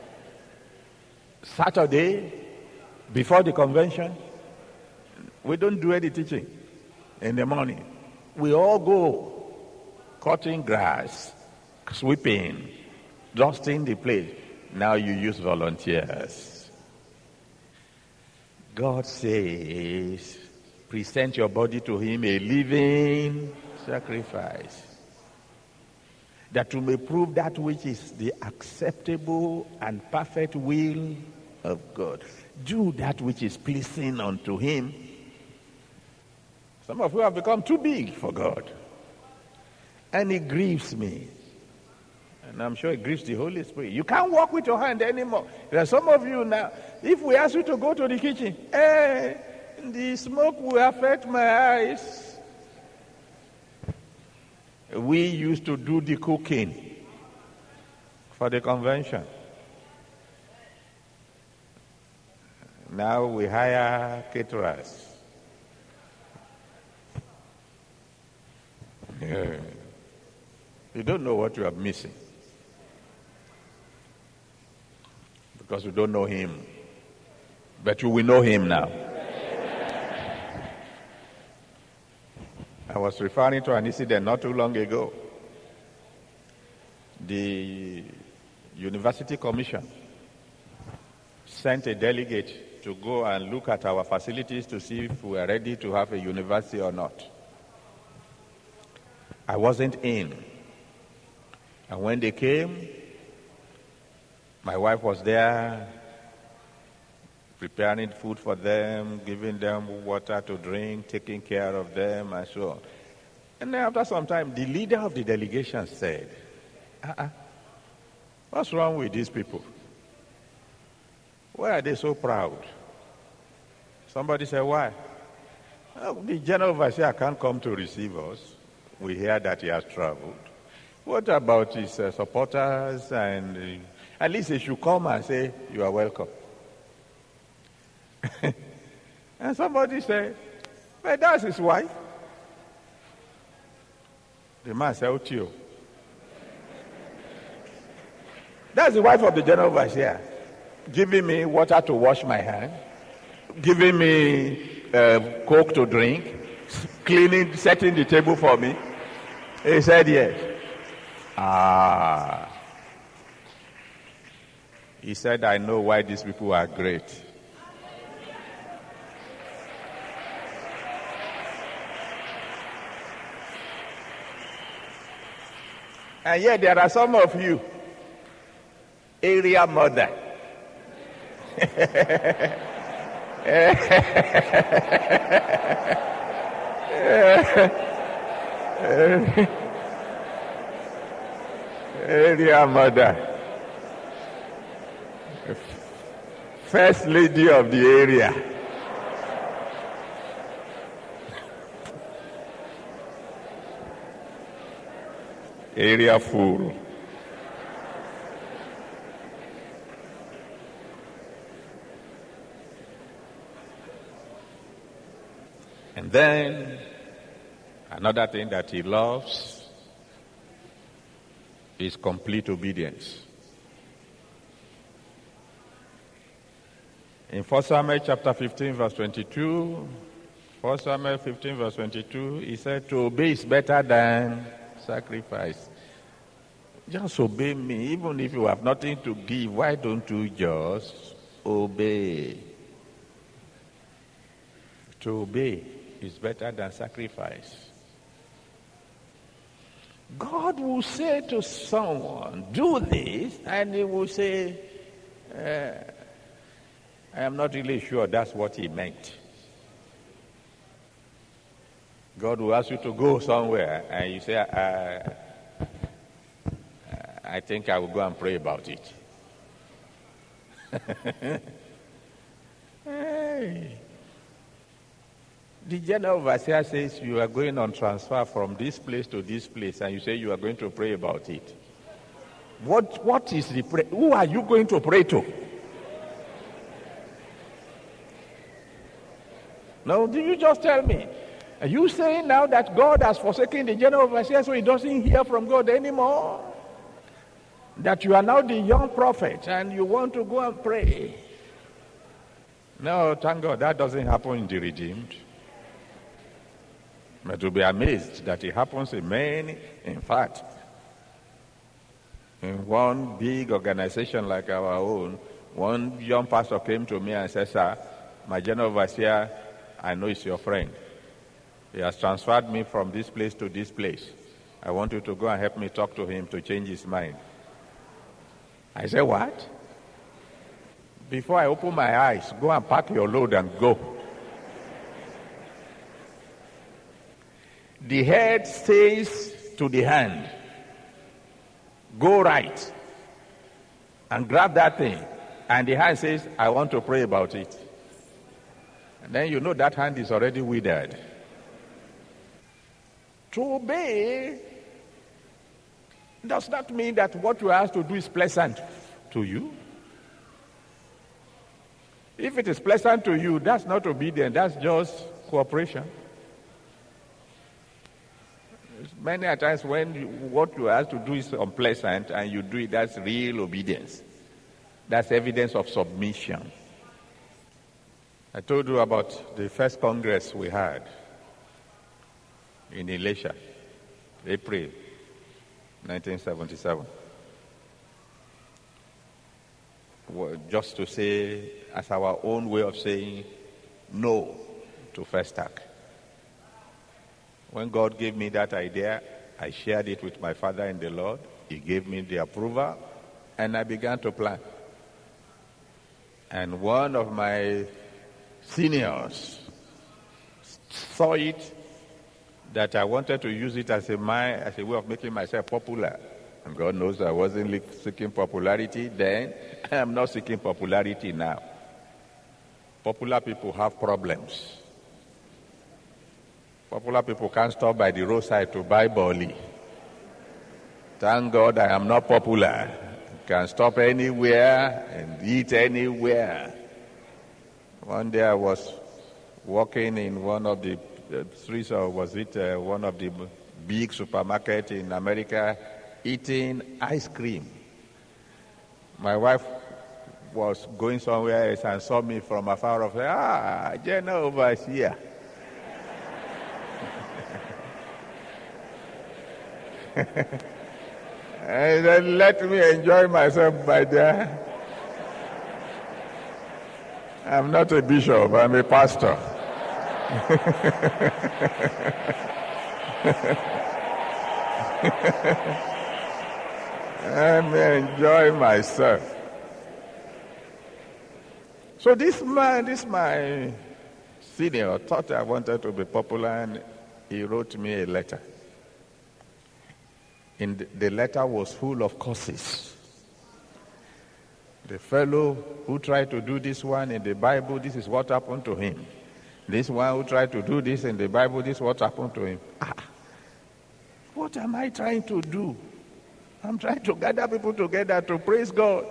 Saturday, before the convention, we don't do any teaching in the morning. We all go cutting grass, sweeping, dusting the place. Now you use volunteers. God says, present your body to him a living sacrifice, that you may prove that which is the acceptable and perfect will of God. Do that which is pleasing unto him. Some of you have become too big for God. And it grieves me. And I'm sure it grieves the Holy Spirit. You can't walk with your hand anymore. There are some of you now, if we ask you to go to the kitchen, eh, the smoke will affect my eyes. We used to do the cooking for the convention. Now we hire caterers. Yeah. You don't know what you are missing because you don't know him. But you will know him now. I was referring to an incident not too long ago. The University Commission sent a delegate to go and look at our facilities to see if we are ready to have a university or not. I wasn't in. And when they came, my wife was there preparing food for them, giving them water to drink, taking care of them, and so on. And then after some time, the leader of the delegation said, uh-uh, what's wrong with these people? Why are they so proud? Somebody said, why? Oh, the general overseer can't come to receive us. We hear that he has traveled. What about his uh, supporters? And uh, at least they should come and say, you are welcome. And somebody said, well, that's his wife. The man said, oh, you. That's the wife of the general overseer, giving me water to wash my hand, giving me uh, coke to drink, cleaning, setting the table for me. He said, yes. Ah. He said, I know why these people are great. And yet there are some of you, area mother. Area mother. First lady of the area. Area fool. And then another thing that he loves is complete obedience. In First Samuel chapter fifteen, verse twenty-two, First Samuel fifteen verse twenty-two, he said, to obey is better than sacrifice. Just obey me. Even if you have nothing to give, why don't you just obey? To obey is better than sacrifice. God will say to someone, do this, and he will say, uh, I am not really sure that's what he meant. God will ask you to go somewhere, and you say, uh, I think I will go and pray about it. Hey. The general overseer says you are going on transfer from this place to this place, and you say you are going to pray about it. What, what is the pray? Who are you going to pray to? No, do you just tell me? Are you saying now that God has forsaken the general overseer so he doesn't hear from God anymore? That you are now the young prophet and you want to go and pray? No, thank God, that doesn't happen in the redeemed. But to be amazed that it happens in many. In fact, in one big organization like our own, one young pastor came to me and said, sir, my general overseer, I know he's your friend. He has transferred me from this place to this place. I want you to go and help me talk to him to change his mind. I said, what? Before I open my eyes, go and pack your load and go. The head says to the hand, go right and grab that thing. And the hand says, I want to pray about it. And then you know that hand is already withered. To obey does not mean that what you ask to do is pleasant to you. If it is pleasant to you, that's not obedience, that's just cooperation. Many a times when you, what you ask to do is unpleasant and you do it, that's real obedience. That's evidence of submission. I told you about the first Congress we had in Elisha, April nineteen seventy-seven. Well, just to say, as our own way of saying no to First Act. When God gave me that idea, I shared it with my father in the Lord. He gave me the approval, and I began to plan. And one of my seniors saw it, that I wanted to use it as a, my, as a way of making myself popular. And God knows I wasn't seeking popularity then. I am not seeking popularity now. Popular people have problems. Popular people can't stop by the roadside to buy barley. Thank God I am not popular. Can stop anywhere and eat anywhere. One day I was walking in one of the uh, streets, or was it uh, one of the big supermarkets in America, eating ice cream. My wife was going somewhere else and saw me from afar off. Ah, Jenna over here. And then let me enjoy myself by there. I'm not a bishop, I'm a pastor. Let me enjoy myself. So this man, this my senior, thought I wanted to be popular, and he wrote me a letter. In the, the letter was full of curses. The fellow who tried to do this one in the Bible, this is what happened to him. This one who tried to do this in the Bible, this is what happened to him. Ah, what am I trying to do? I'm trying to gather people together to praise God.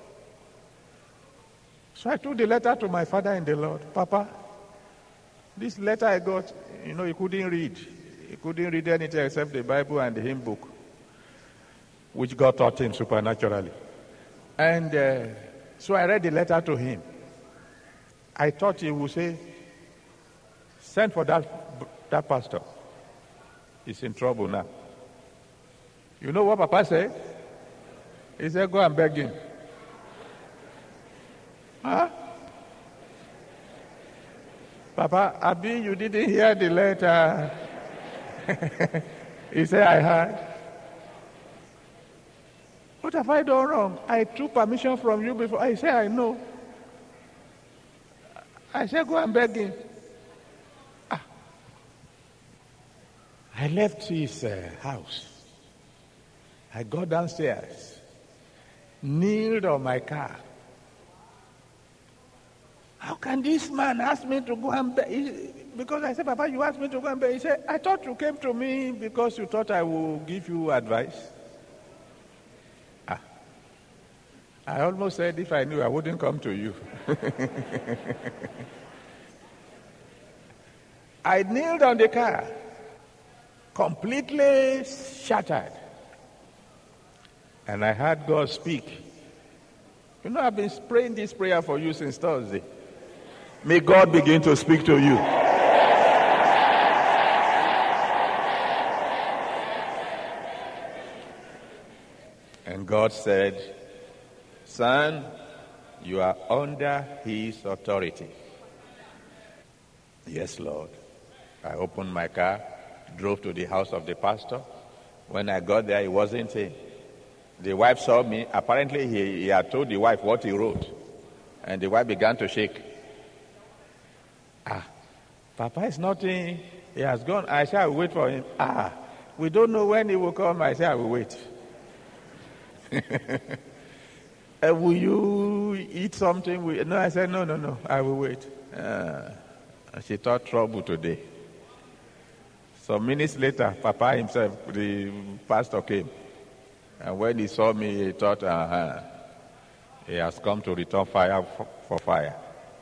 So I took the letter to my father in the Lord. Papa, this letter I got, you know, he couldn't read. He couldn't read anything except the Bible and the hymn book, which God taught him supernaturally. And uh, so I read the letter to him. I thought he would say, Send for that, that pastor. He's in trouble now. You know what Papa said? He said, go and beg him. Huh? Papa, Abi, you didn't hear the letter. He said, I heard. What have I done wrong? I took permission from you before. I said, I know. I said, go and beg him. Ah. I left his uh, house. I got downstairs, kneeled on my car. How can this man ask me to go and beg? Because I said, Papa, you asked me to go and beg. He said, I thought you came to me because you thought I would give you advice. Ah. I almost said, if I knew, I wouldn't come to you. I kneeled on the car, completely shattered. And I heard God speak. You know, I've been praying this prayer for you since Thursday. May God begin to speak to you. And God said, son, you are under his authority. Yes, Lord. I opened my car, drove to the house of the pastor. When I got there, he wasn't in. The wife saw me. Apparently, he, he had told the wife what he wrote. And the wife began to shake. Ah, Papa is not in. He has gone. I said, I will wait for him. Ah, we don't know when he will come. I said, I will wait. uh, will you eat something? We, no, I said, no, no, no. I will wait. Uh, she thought trouble today. Some minutes later, Papa himself, the pastor, came. And when he saw me, he thought, uh-huh, he has come to return fire for, for fire.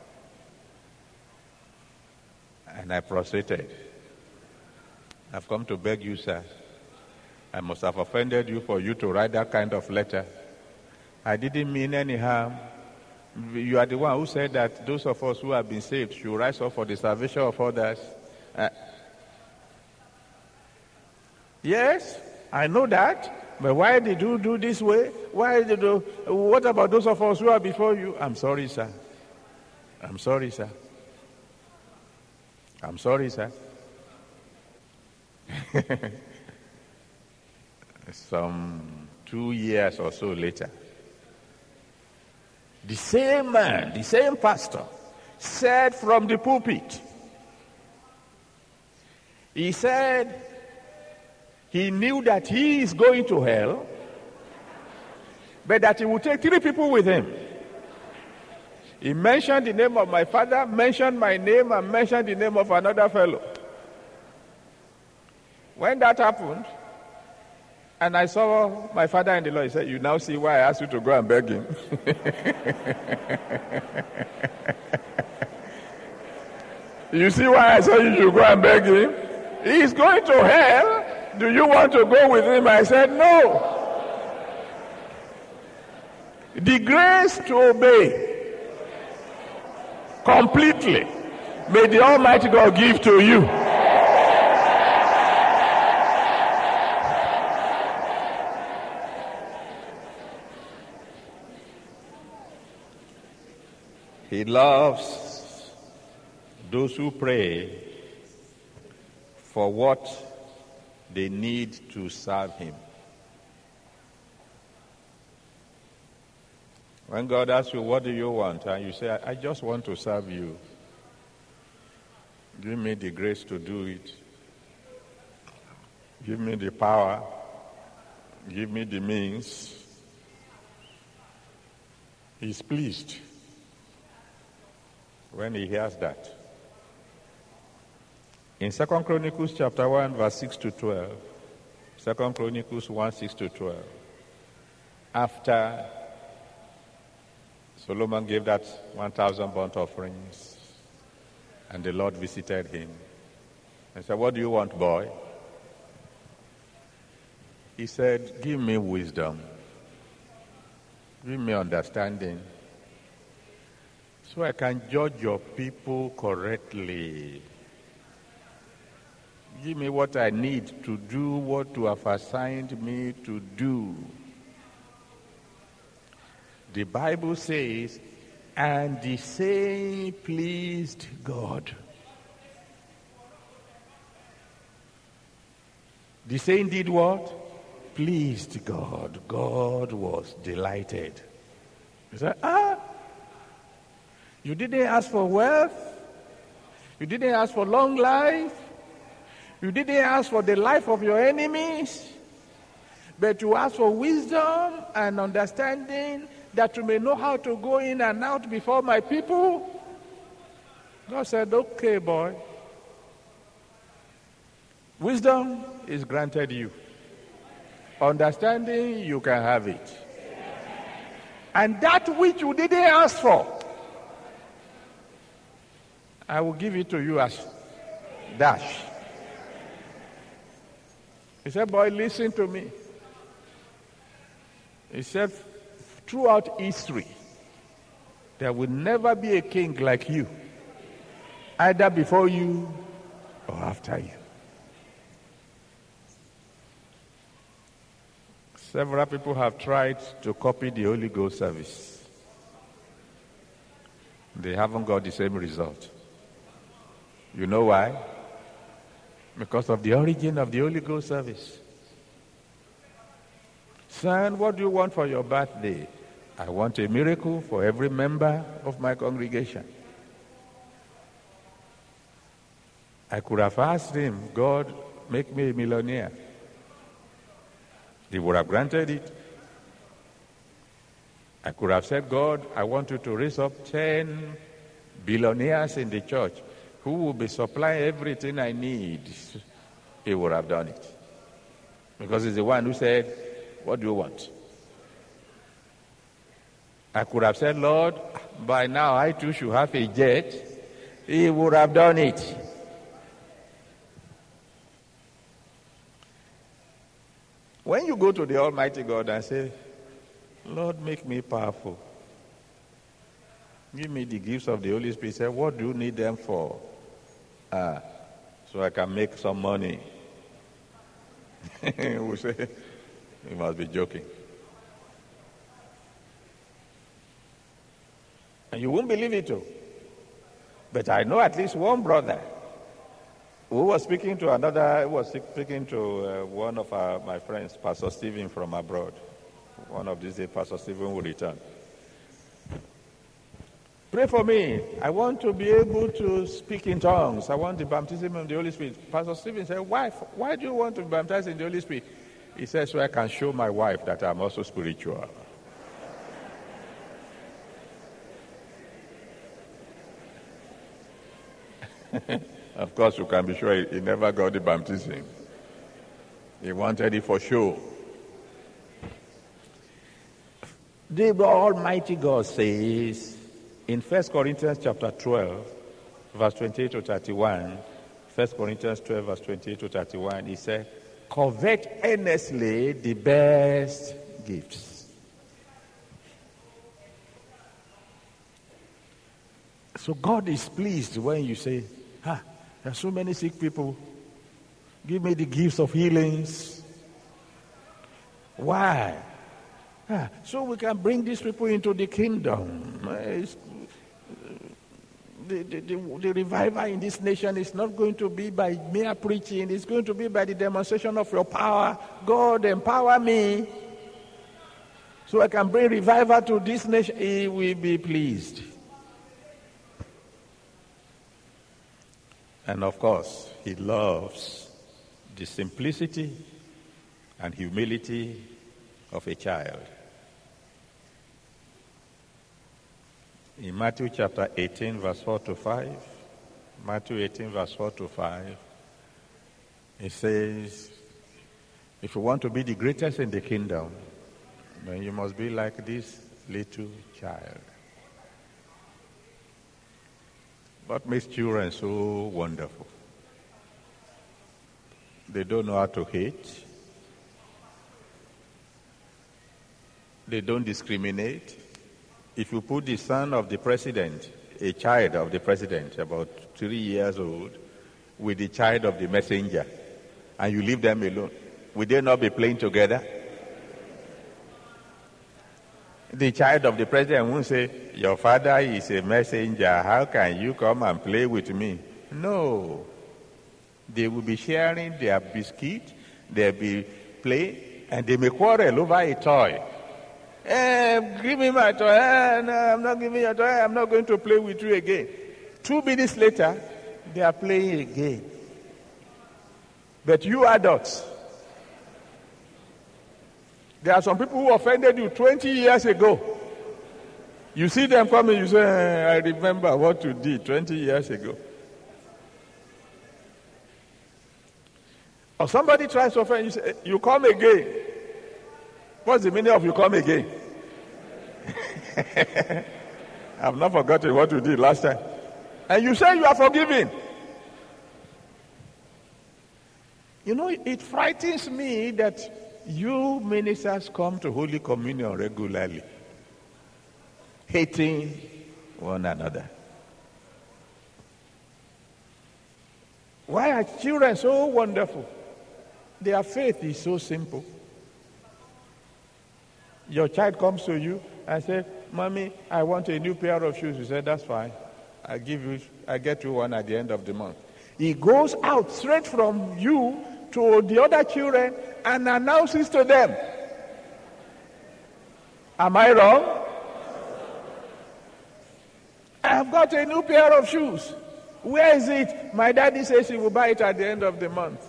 And I prostrated. I've come to beg you, sir. I must have offended you for you to write that kind of letter. I didn't mean any harm. You are the one who said that those of us who have been saved should rise up for the salvation of others. Uh, yes, I know that. But why did you do this way? Why did you? What about those of us who are before you? I'm sorry, sir. I'm sorry, sir. I'm sorry, sir. Some two years or so later, the same man, the same pastor, said from the pulpit, he said, he knew that he is going to hell, but that he would take three people with him. He mentioned the name of my father, mentioned my name, and mentioned the name of another fellow. When that happened, and I saw my father in the Lord, he said, you now see why I asked you to go and beg him. You see why I said you should go and beg him? He is going to hell. Do you want to go with him? I said, no. The grace to obey completely, may the Almighty God give to you. He loves those who pray for what they need to serve him. When God asks you, what do you want? And you say, I just want to serve you. Give me the grace to do it. Give me the power. Give me the means. He's pleased when he hears that. In Second Chronicles chapter one, verse six to twelve, Second Chronicles one, six to twelve, after Solomon gave that one thousand burnt offerings, and the Lord visited him and said, what do you want, boy? He said, give me wisdom. Give me understanding, so I can judge your people correctly. Give me what I need to do what you have assigned me to do. The Bible says, and the saying pleased God. The saying did what? Pleased God. God was delighted. He said, ah, you didn't ask for wealth. You didn't ask for long life. You didn't ask for the life of your enemies. But you asked for wisdom and understanding that you may know how to go in and out before my people. God said, okay, boy. Wisdom is granted you. Understanding, you can have it. And that which you didn't ask for, I will give it to you as dash. He said, boy, listen to me. He said, throughout history, there will never be a king like you, either before you or after you. Several people have tried to copy the Holy Ghost service. They haven't got the same result. You know why? Because of the origin of the Holy Ghost service. Son, what do you want for your birthday? I want a miracle for every member of my congregation. I could have asked him, God, make me a millionaire. He would have granted it. I could have said, God, I want you to raise up ten billionaires in the church who will be supplying everything I need. He would have done it. Because he's the one who said, what do you want? I could have said, Lord, by now I too should have a jet. He would have done it. When you go to the Almighty God and say, Lord, make me powerful. Give me the gifts of the Holy Spirit. Say, what do you need them for? Ah, so I can make some money. We say, you must be joking. And you won't believe it too. But I know at least one brother who was speaking to another, who was speaking to uh, one of our, my friends, Pastor Stephen from abroad. One of these days, Pastor Stephen will return. Pray for me. I want to be able to speak in tongues. I want the baptism of the Holy Spirit. Pastor Stephen said, why, why do you want to be baptized in the Holy Spirit? He says, so I can show my wife that I'm also spiritual. Of course, you can be sure he never got the baptism. He wanted it for sure. The Almighty God says in First Corinthians chapter twelve, verse twenty-eight to thirty-one, First Corinthians twelve, verse twenty-eight to thirty-one, he said, covet earnestly the best gifts. So God is pleased when you say, ah, there are so many sick people. Give me the gifts of healings. Why? Ah, so we can bring these people into the kingdom. It's, the, the, the, the revival in this nation is not going to be by mere preaching. It's going to be by the demonstration of your power. God, empower me so I can bring revival to this nation. He will be pleased. And of course, he loves the simplicity and humility of a child. In Matthew chapter eighteen, verse four to five, Matthew eighteen, verse four to five, it says, if you want to be the greatest in the kingdom, then you must be like this little child. What makes children so wonderful? They don't know how to hate. They don't discriminate. If you put the son of the president, a child of the president, about three years old, with the child of the messenger and you leave them alone? Will they not be playing together? The child of the president won't say, your father is a messenger, how can you come and play with me? No. They will be sharing their biscuit, they'll be playing, and they may quarrel over a toy. Eh, give me my toy. Eh, no, I'm not giving you a toy. I'm not going to play with you again. Two minutes later, they are playing again. But you adults, there are some people who offended you twenty years ago. You see them coming, you say, eh, I remember what you did twenty years ago. Or somebody tries to offend you, say, you come again. What's the meaning of you come again? I've not forgotten what you did last time. And you say you are forgiven. You know, it frightens me that you ministers come to Holy Communion regularly, hating one another. Why are children so wonderful? Their faith is so simple. Your child comes to you and says, Mommy, I want a new pair of shoes. You say, that's fine. I give you, I get you one at the end of the month. He goes out straight from you to the other children and announces to them. Am I wrong? I've got a new pair of shoes. Where is it? My daddy says he will buy it at the end of the month.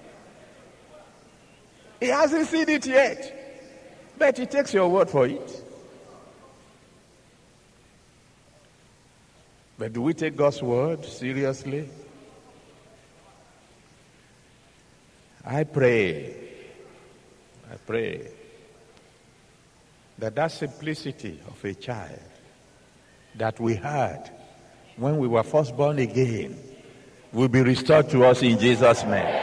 He hasn't seen it yet. But he takes your word for it. But do we take God's word seriously? I pray, I pray that that simplicity of a child that we had when we were first born again will be restored to us in Jesus' name.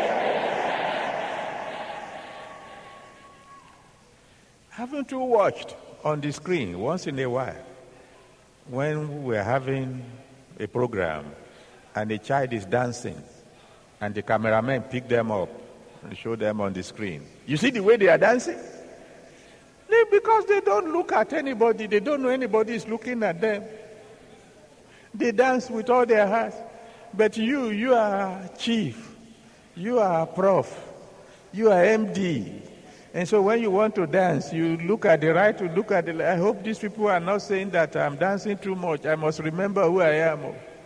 Haven't you watched on the screen once in a while when we're having a program and a child is dancing and the cameraman pick them up and show them on the screen? You see the way they are dancing? They, because they don't look at anybody. They don't know anybody is looking at them. They dance with all their hearts. But you, you are chief. You are prof. You are M D. And so when you want to dance, you look at the right, you look at the left. I hope these people are not saying that I'm dancing too much. I must remember who I am.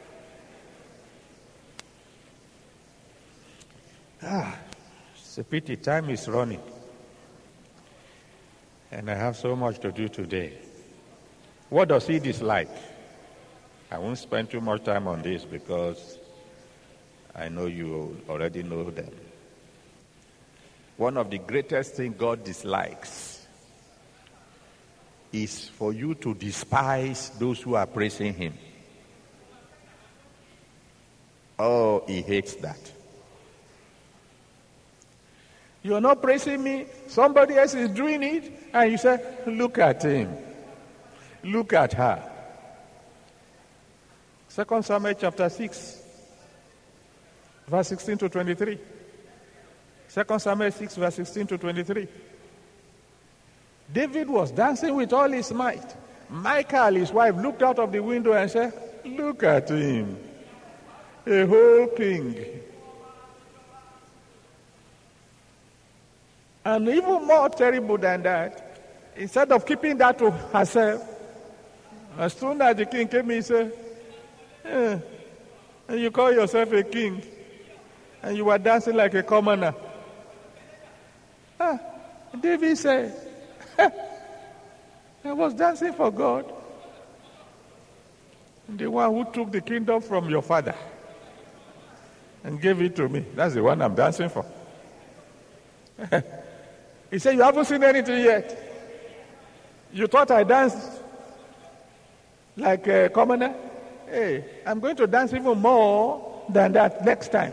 Ah, it's a pity. Time is running. And I have so much to do today. What does he dislike? I won't spend too much time on this because I know you already know them. One of the greatest things God dislikes is for you to despise those who are praising him. Oh, he hates that. You're not praising me, somebody else is doing it, and you say, look at him. Look at her. Second Samuel chapter six, verse sixteen to twenty-three. Second Samuel six, verse sixteen to twenty-three. David was dancing with all his might. Michal, his wife, looked out of the window and said, look at him. A whole king. And even more terrible than that, instead of keeping that to herself, as soon as the king came, he said, eh, and you call yourself a king, and you were dancing like a commoner. Ah, David said, I was dancing for God, the one who took the kingdom from your father and gave it to me. That's the one I'm dancing for. He said, you haven't seen anything yet. You thought I danced like a commoner? Hey, I'm going to dance even more than that next time.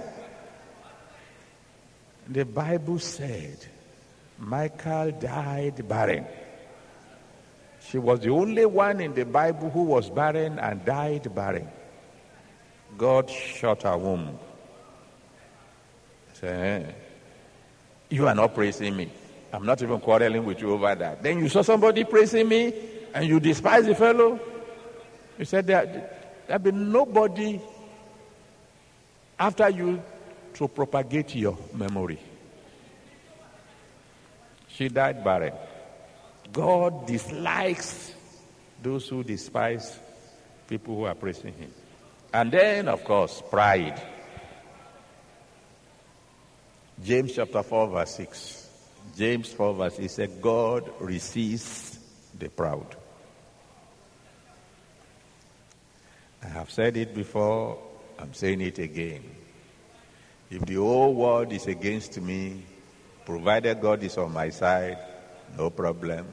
The Bible said Michal died barren. She was the only one in the Bible who was barren and died barren. God shut her womb. say, eh, you are not praising me. I'm not even quarreling with you over that. Then you saw somebody praising me and you despise the fellow. You said there there been nobody after you to propagate your memory. She died barren. God dislikes those who despise people who are praising him. And then, of course, pride. James chapter four, verse six. James four, verse six said, God resists the proud. I have said it before, I'm saying it again. If the whole world is against me, provided God is on my side, no problem.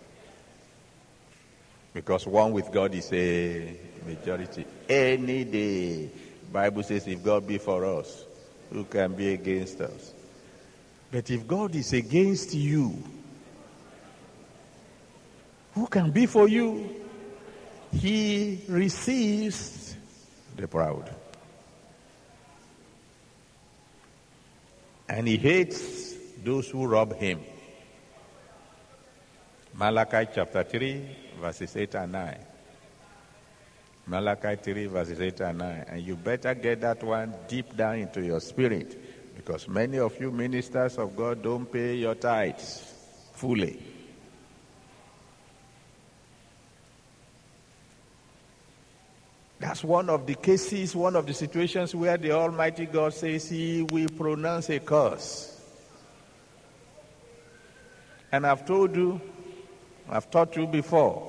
Because one with God is a majority. Any day, the Bible says, if God be for us, who can be against us? But if God is against you, who can be for you? He receives the proud. And he hates those who rob him. Malachi chapter three, verses eight and nine. Malachi three, verses eight and nine. And you better get that one deep down into your spirit, because many of you ministers of God don't pay your tithes fully. That's one of the cases, one of the situations where the Almighty God says he will pronounce a curse. And I've told you, I've taught you before,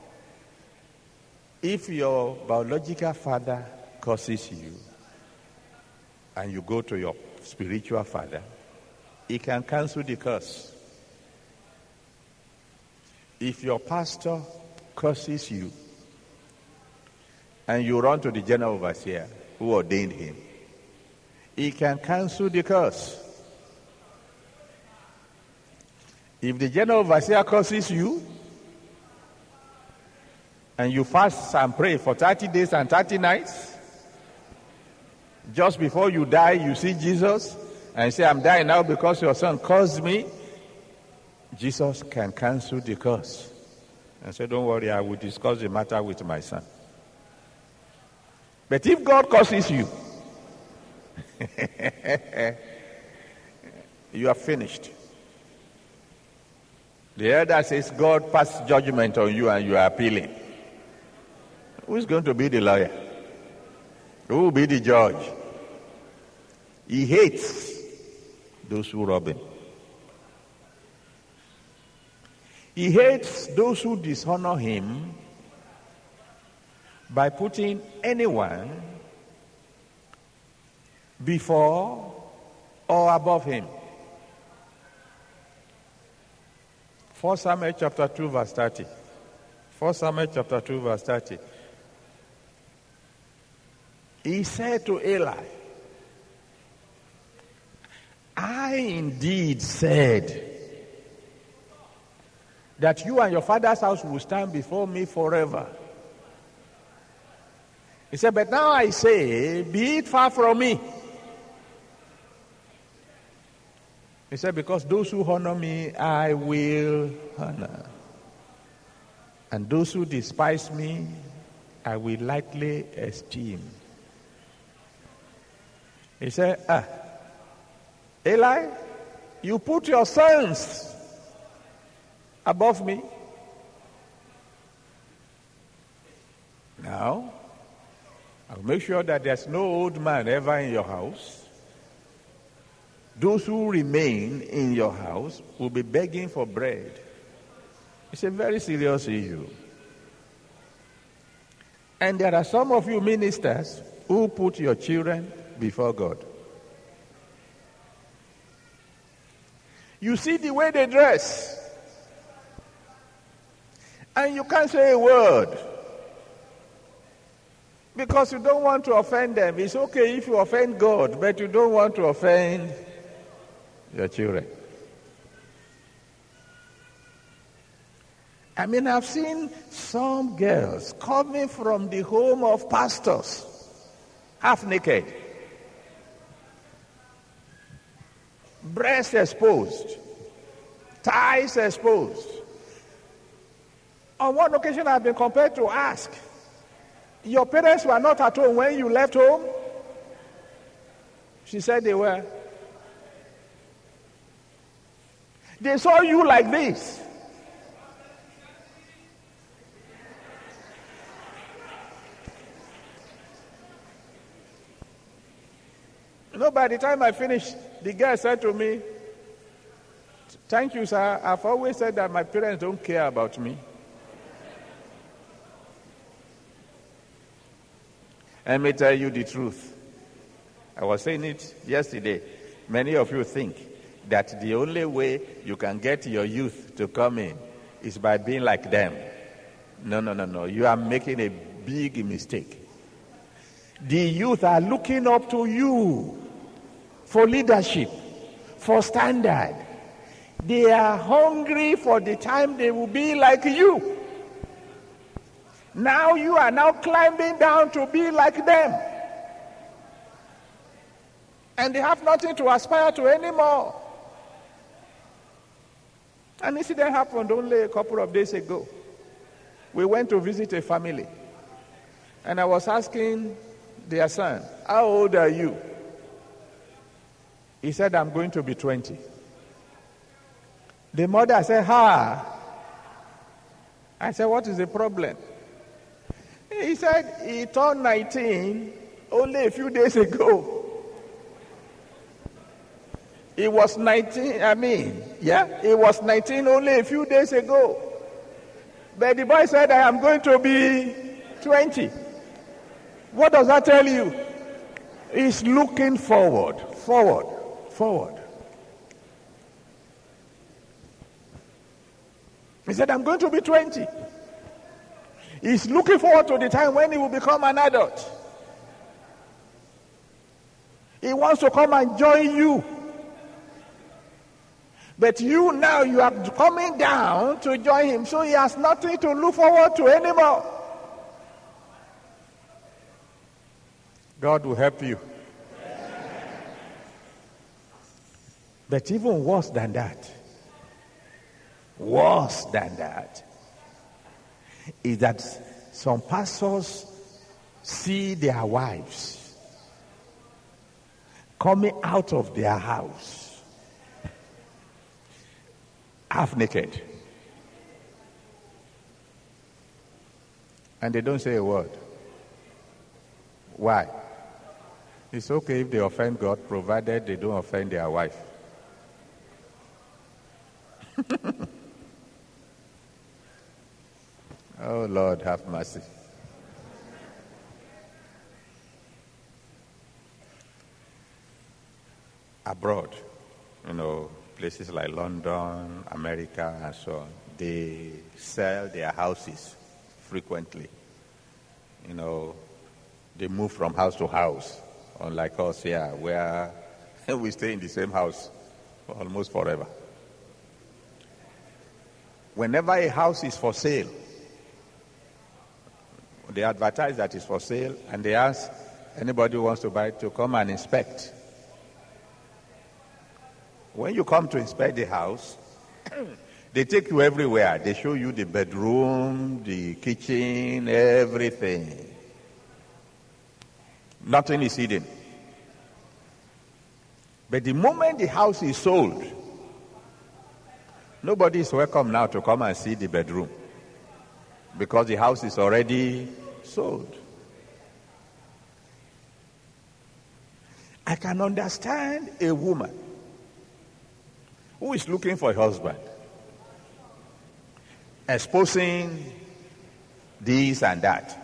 if your biological father curses you and you go to your spiritual father, he can cancel the curse. If your pastor curses you and you run to the general overseer who ordained him, he can cancel the curse. If the general overseer curses you and you fast and pray for thirty days and thirty nights, just before you die, you see Jesus and say, I'm dying now because your son cursed me, Jesus can cancel the curse and say, don't worry, I will discuss the matter with my son. But if God curses you, you are finished. The elder says God passed judgment on you and you are appealing. Who is going to be the lawyer? Who will be the judge? He hates those who rob him. He hates those who dishonor him by putting anyone before or above him. First Samuel chapter two, verse thirty. First Samuel chapter two, verse thirty. He said to Eli, I indeed said that you and your father's house will stand before me forever. He said, but now I say, be it far from me. He said, because those who honor me, I will honor. And those who despise me, I will lightly esteem. He said, ah, Eli, you put your sons above me. Now, I'll make sure that there's no old man ever in your house. Those who remain in your house will be begging for bread. It's a very serious issue. And there are some of you ministers who put your children before God. You see the way they dress, and you can't say a word because you don't want to offend them. It's okay if you offend God, but you don't want to offend your children. I mean, I've seen some girls coming from the home of pastors, half naked. breast exposed, thighs exposed. On one occasion, I've been compelled to ask, your parents were not at home when you left home? She said they were. They saw you like this. You know, by the time I finished, the girl said to me, thank you, sir. I've always said that my parents don't care about me. Let me tell you the truth. I was saying it yesterday. Many of you think that the only way you can get your youth to come in is by being like them. No, no, no, no. You are making a big mistake. The youth are looking up to you for leadership, for standard. They are hungry for the time they will be like you. Now you are now climbing down to be like them. And they have nothing to aspire to anymore. An incident happened only a couple of days ago. We went to visit a family. And I was asking their son, how old are you? He said, I'm going to be twenty. The mother said, ha. I said, what is the problem? He said, he turned nineteen only a few days ago. He was nineteen, I mean, yeah, he was nineteen only a few days ago. But the boy said, I am going to be twenty. What does that tell you? He's looking forward, forward, forward. He said, I'm going to be twenty. He's looking forward to the time when he will become an adult. He wants to come and join you. But you now, you are coming down to join him, so he has nothing to look forward to anymore. God will help you. But even worse than that, worse than that, is that some pastors see their wives coming out of their house half naked, and they don't say a word. Why? It's okay if they offend God, provided they don't offend their wife. Oh, Lord, have mercy. Abroad, you know, places like London, America, and so on, they sell their houses frequently. You know, they move from house to house, unlike us here, where we stay in the same house for almost forever. Whenever a house is for sale, they advertise that it's for sale, and they ask anybody who wants to buy it to come and inspect. When you come to inspect the house, they take you everywhere. They show you the bedroom, the kitchen, everything. Nothing is hidden. But the moment the house is sold, nobody is welcome now to come and see the bedroom, because the house is already sold. I can understand a woman who is looking for a husband, exposing this and that,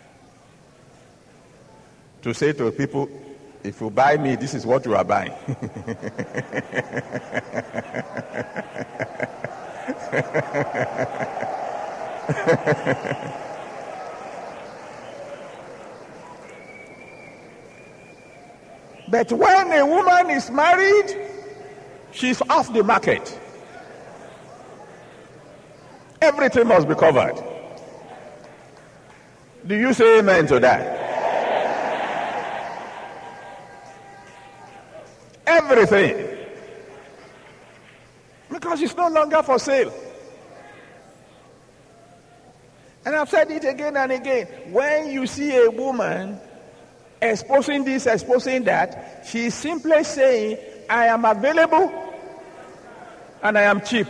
to say to people, if you buy me, this is what you are buying. But when a woman is married, she's off the market. Everything must be covered. Do you say amen to that? Everything. Because it's no longer for sale. And I've said it again and again. When you see a woman exposing this, exposing that, she's simply saying, I am available and I am cheap.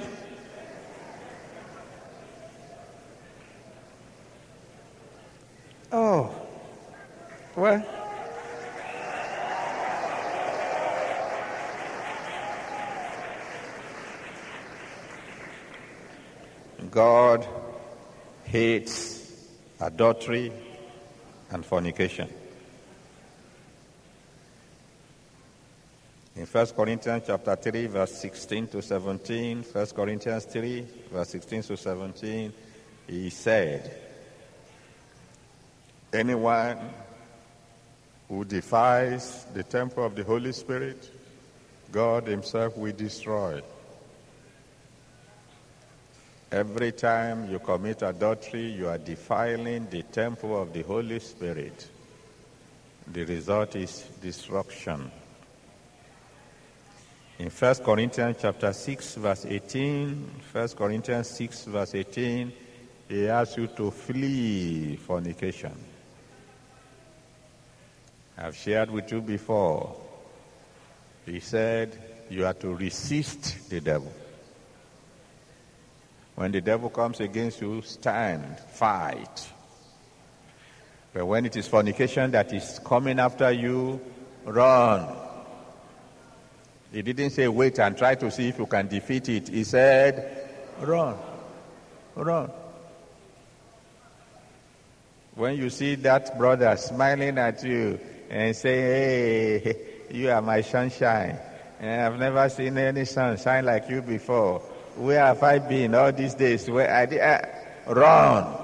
Oh, well, God hates adultery and fornication. In First Corinthians chapter three, verse sixteen to seventeen, First Corinthians three, verse sixteen to seventeen, he said, anyone who defies the temple of the Holy Spirit, God himself will destroy. Every time you commit adultery, you are defiling the temple of the Holy Spirit. The result is destruction. In First Corinthians chapter six, verse eighteen, First Corinthians six, verse eighteen, he asks you to flee fornication. I've shared with you before. He said you are to resist the devil. When the devil comes against you, stand, fight. But when it is fornication that is coming after you, run. He didn't say wait and try to see if you can defeat it. He said, run, run. When you see that brother smiling at you and say, hey, you are my sunshine, and I've never seen any sun shine like you before. Where have I been all these days? Where I did, uh, run.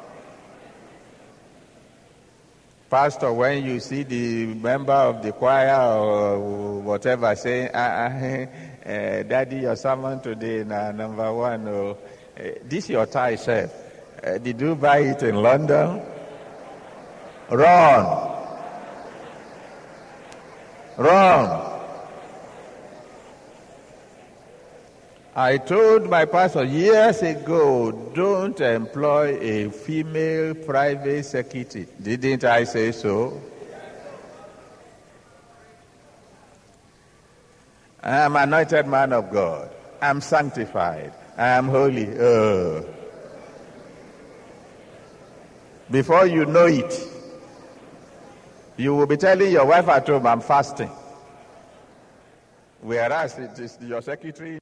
Pastor, when you see the member of the choir or whatever saying, uh, uh, uh, Daddy, your sermon today, nah, number one, oh, uh, this your tie, chef. Uh, did you buy it in London? Run. Run. I told my pastor years ago, don't employ a female private secretary. Didn't I say so? I am an anointed man of God. I am sanctified. I am holy. Oh. Before you know it, you will be telling your wife at home, I'm fasting. Whereas it is your secretary.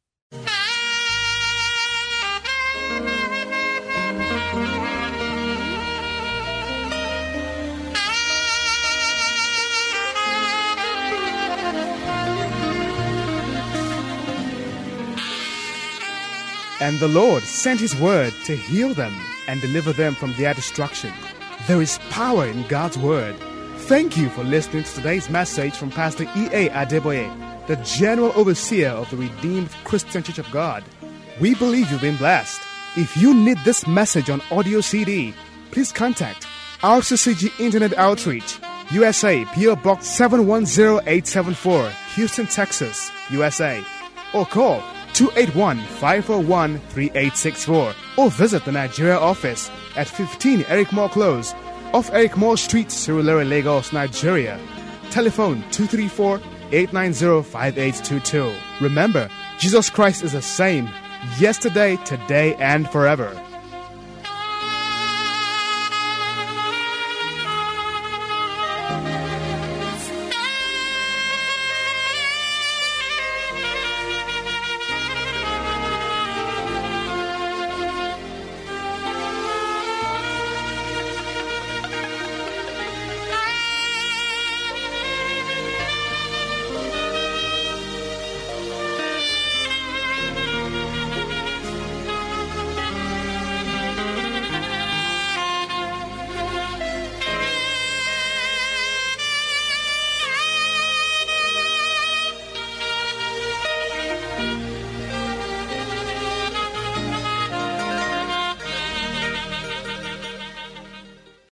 And the Lord sent his word to heal them and deliver them from their destruction. There is power in God's word. Thank you for listening to today's message from Pastor E A Adeboye, the General Overseer of the Redeemed Christian Church of God. We believe you've been blessed. If you need this message on audio C D, please contact R C C G Internet Outreach, U S A, P O Box seven one zero eight seven four, Houston, Texas, U S A, or call two eight one, five four one, three eight six four, or visit the Nigeria office at fifteen Eric Moore Close, off Eric Moore Street, Surulere, Lagos, Nigeria. Telephone two three four, eight nine zero, five eight two two. Remember, Jesus Christ is the same yesterday, today, and forever.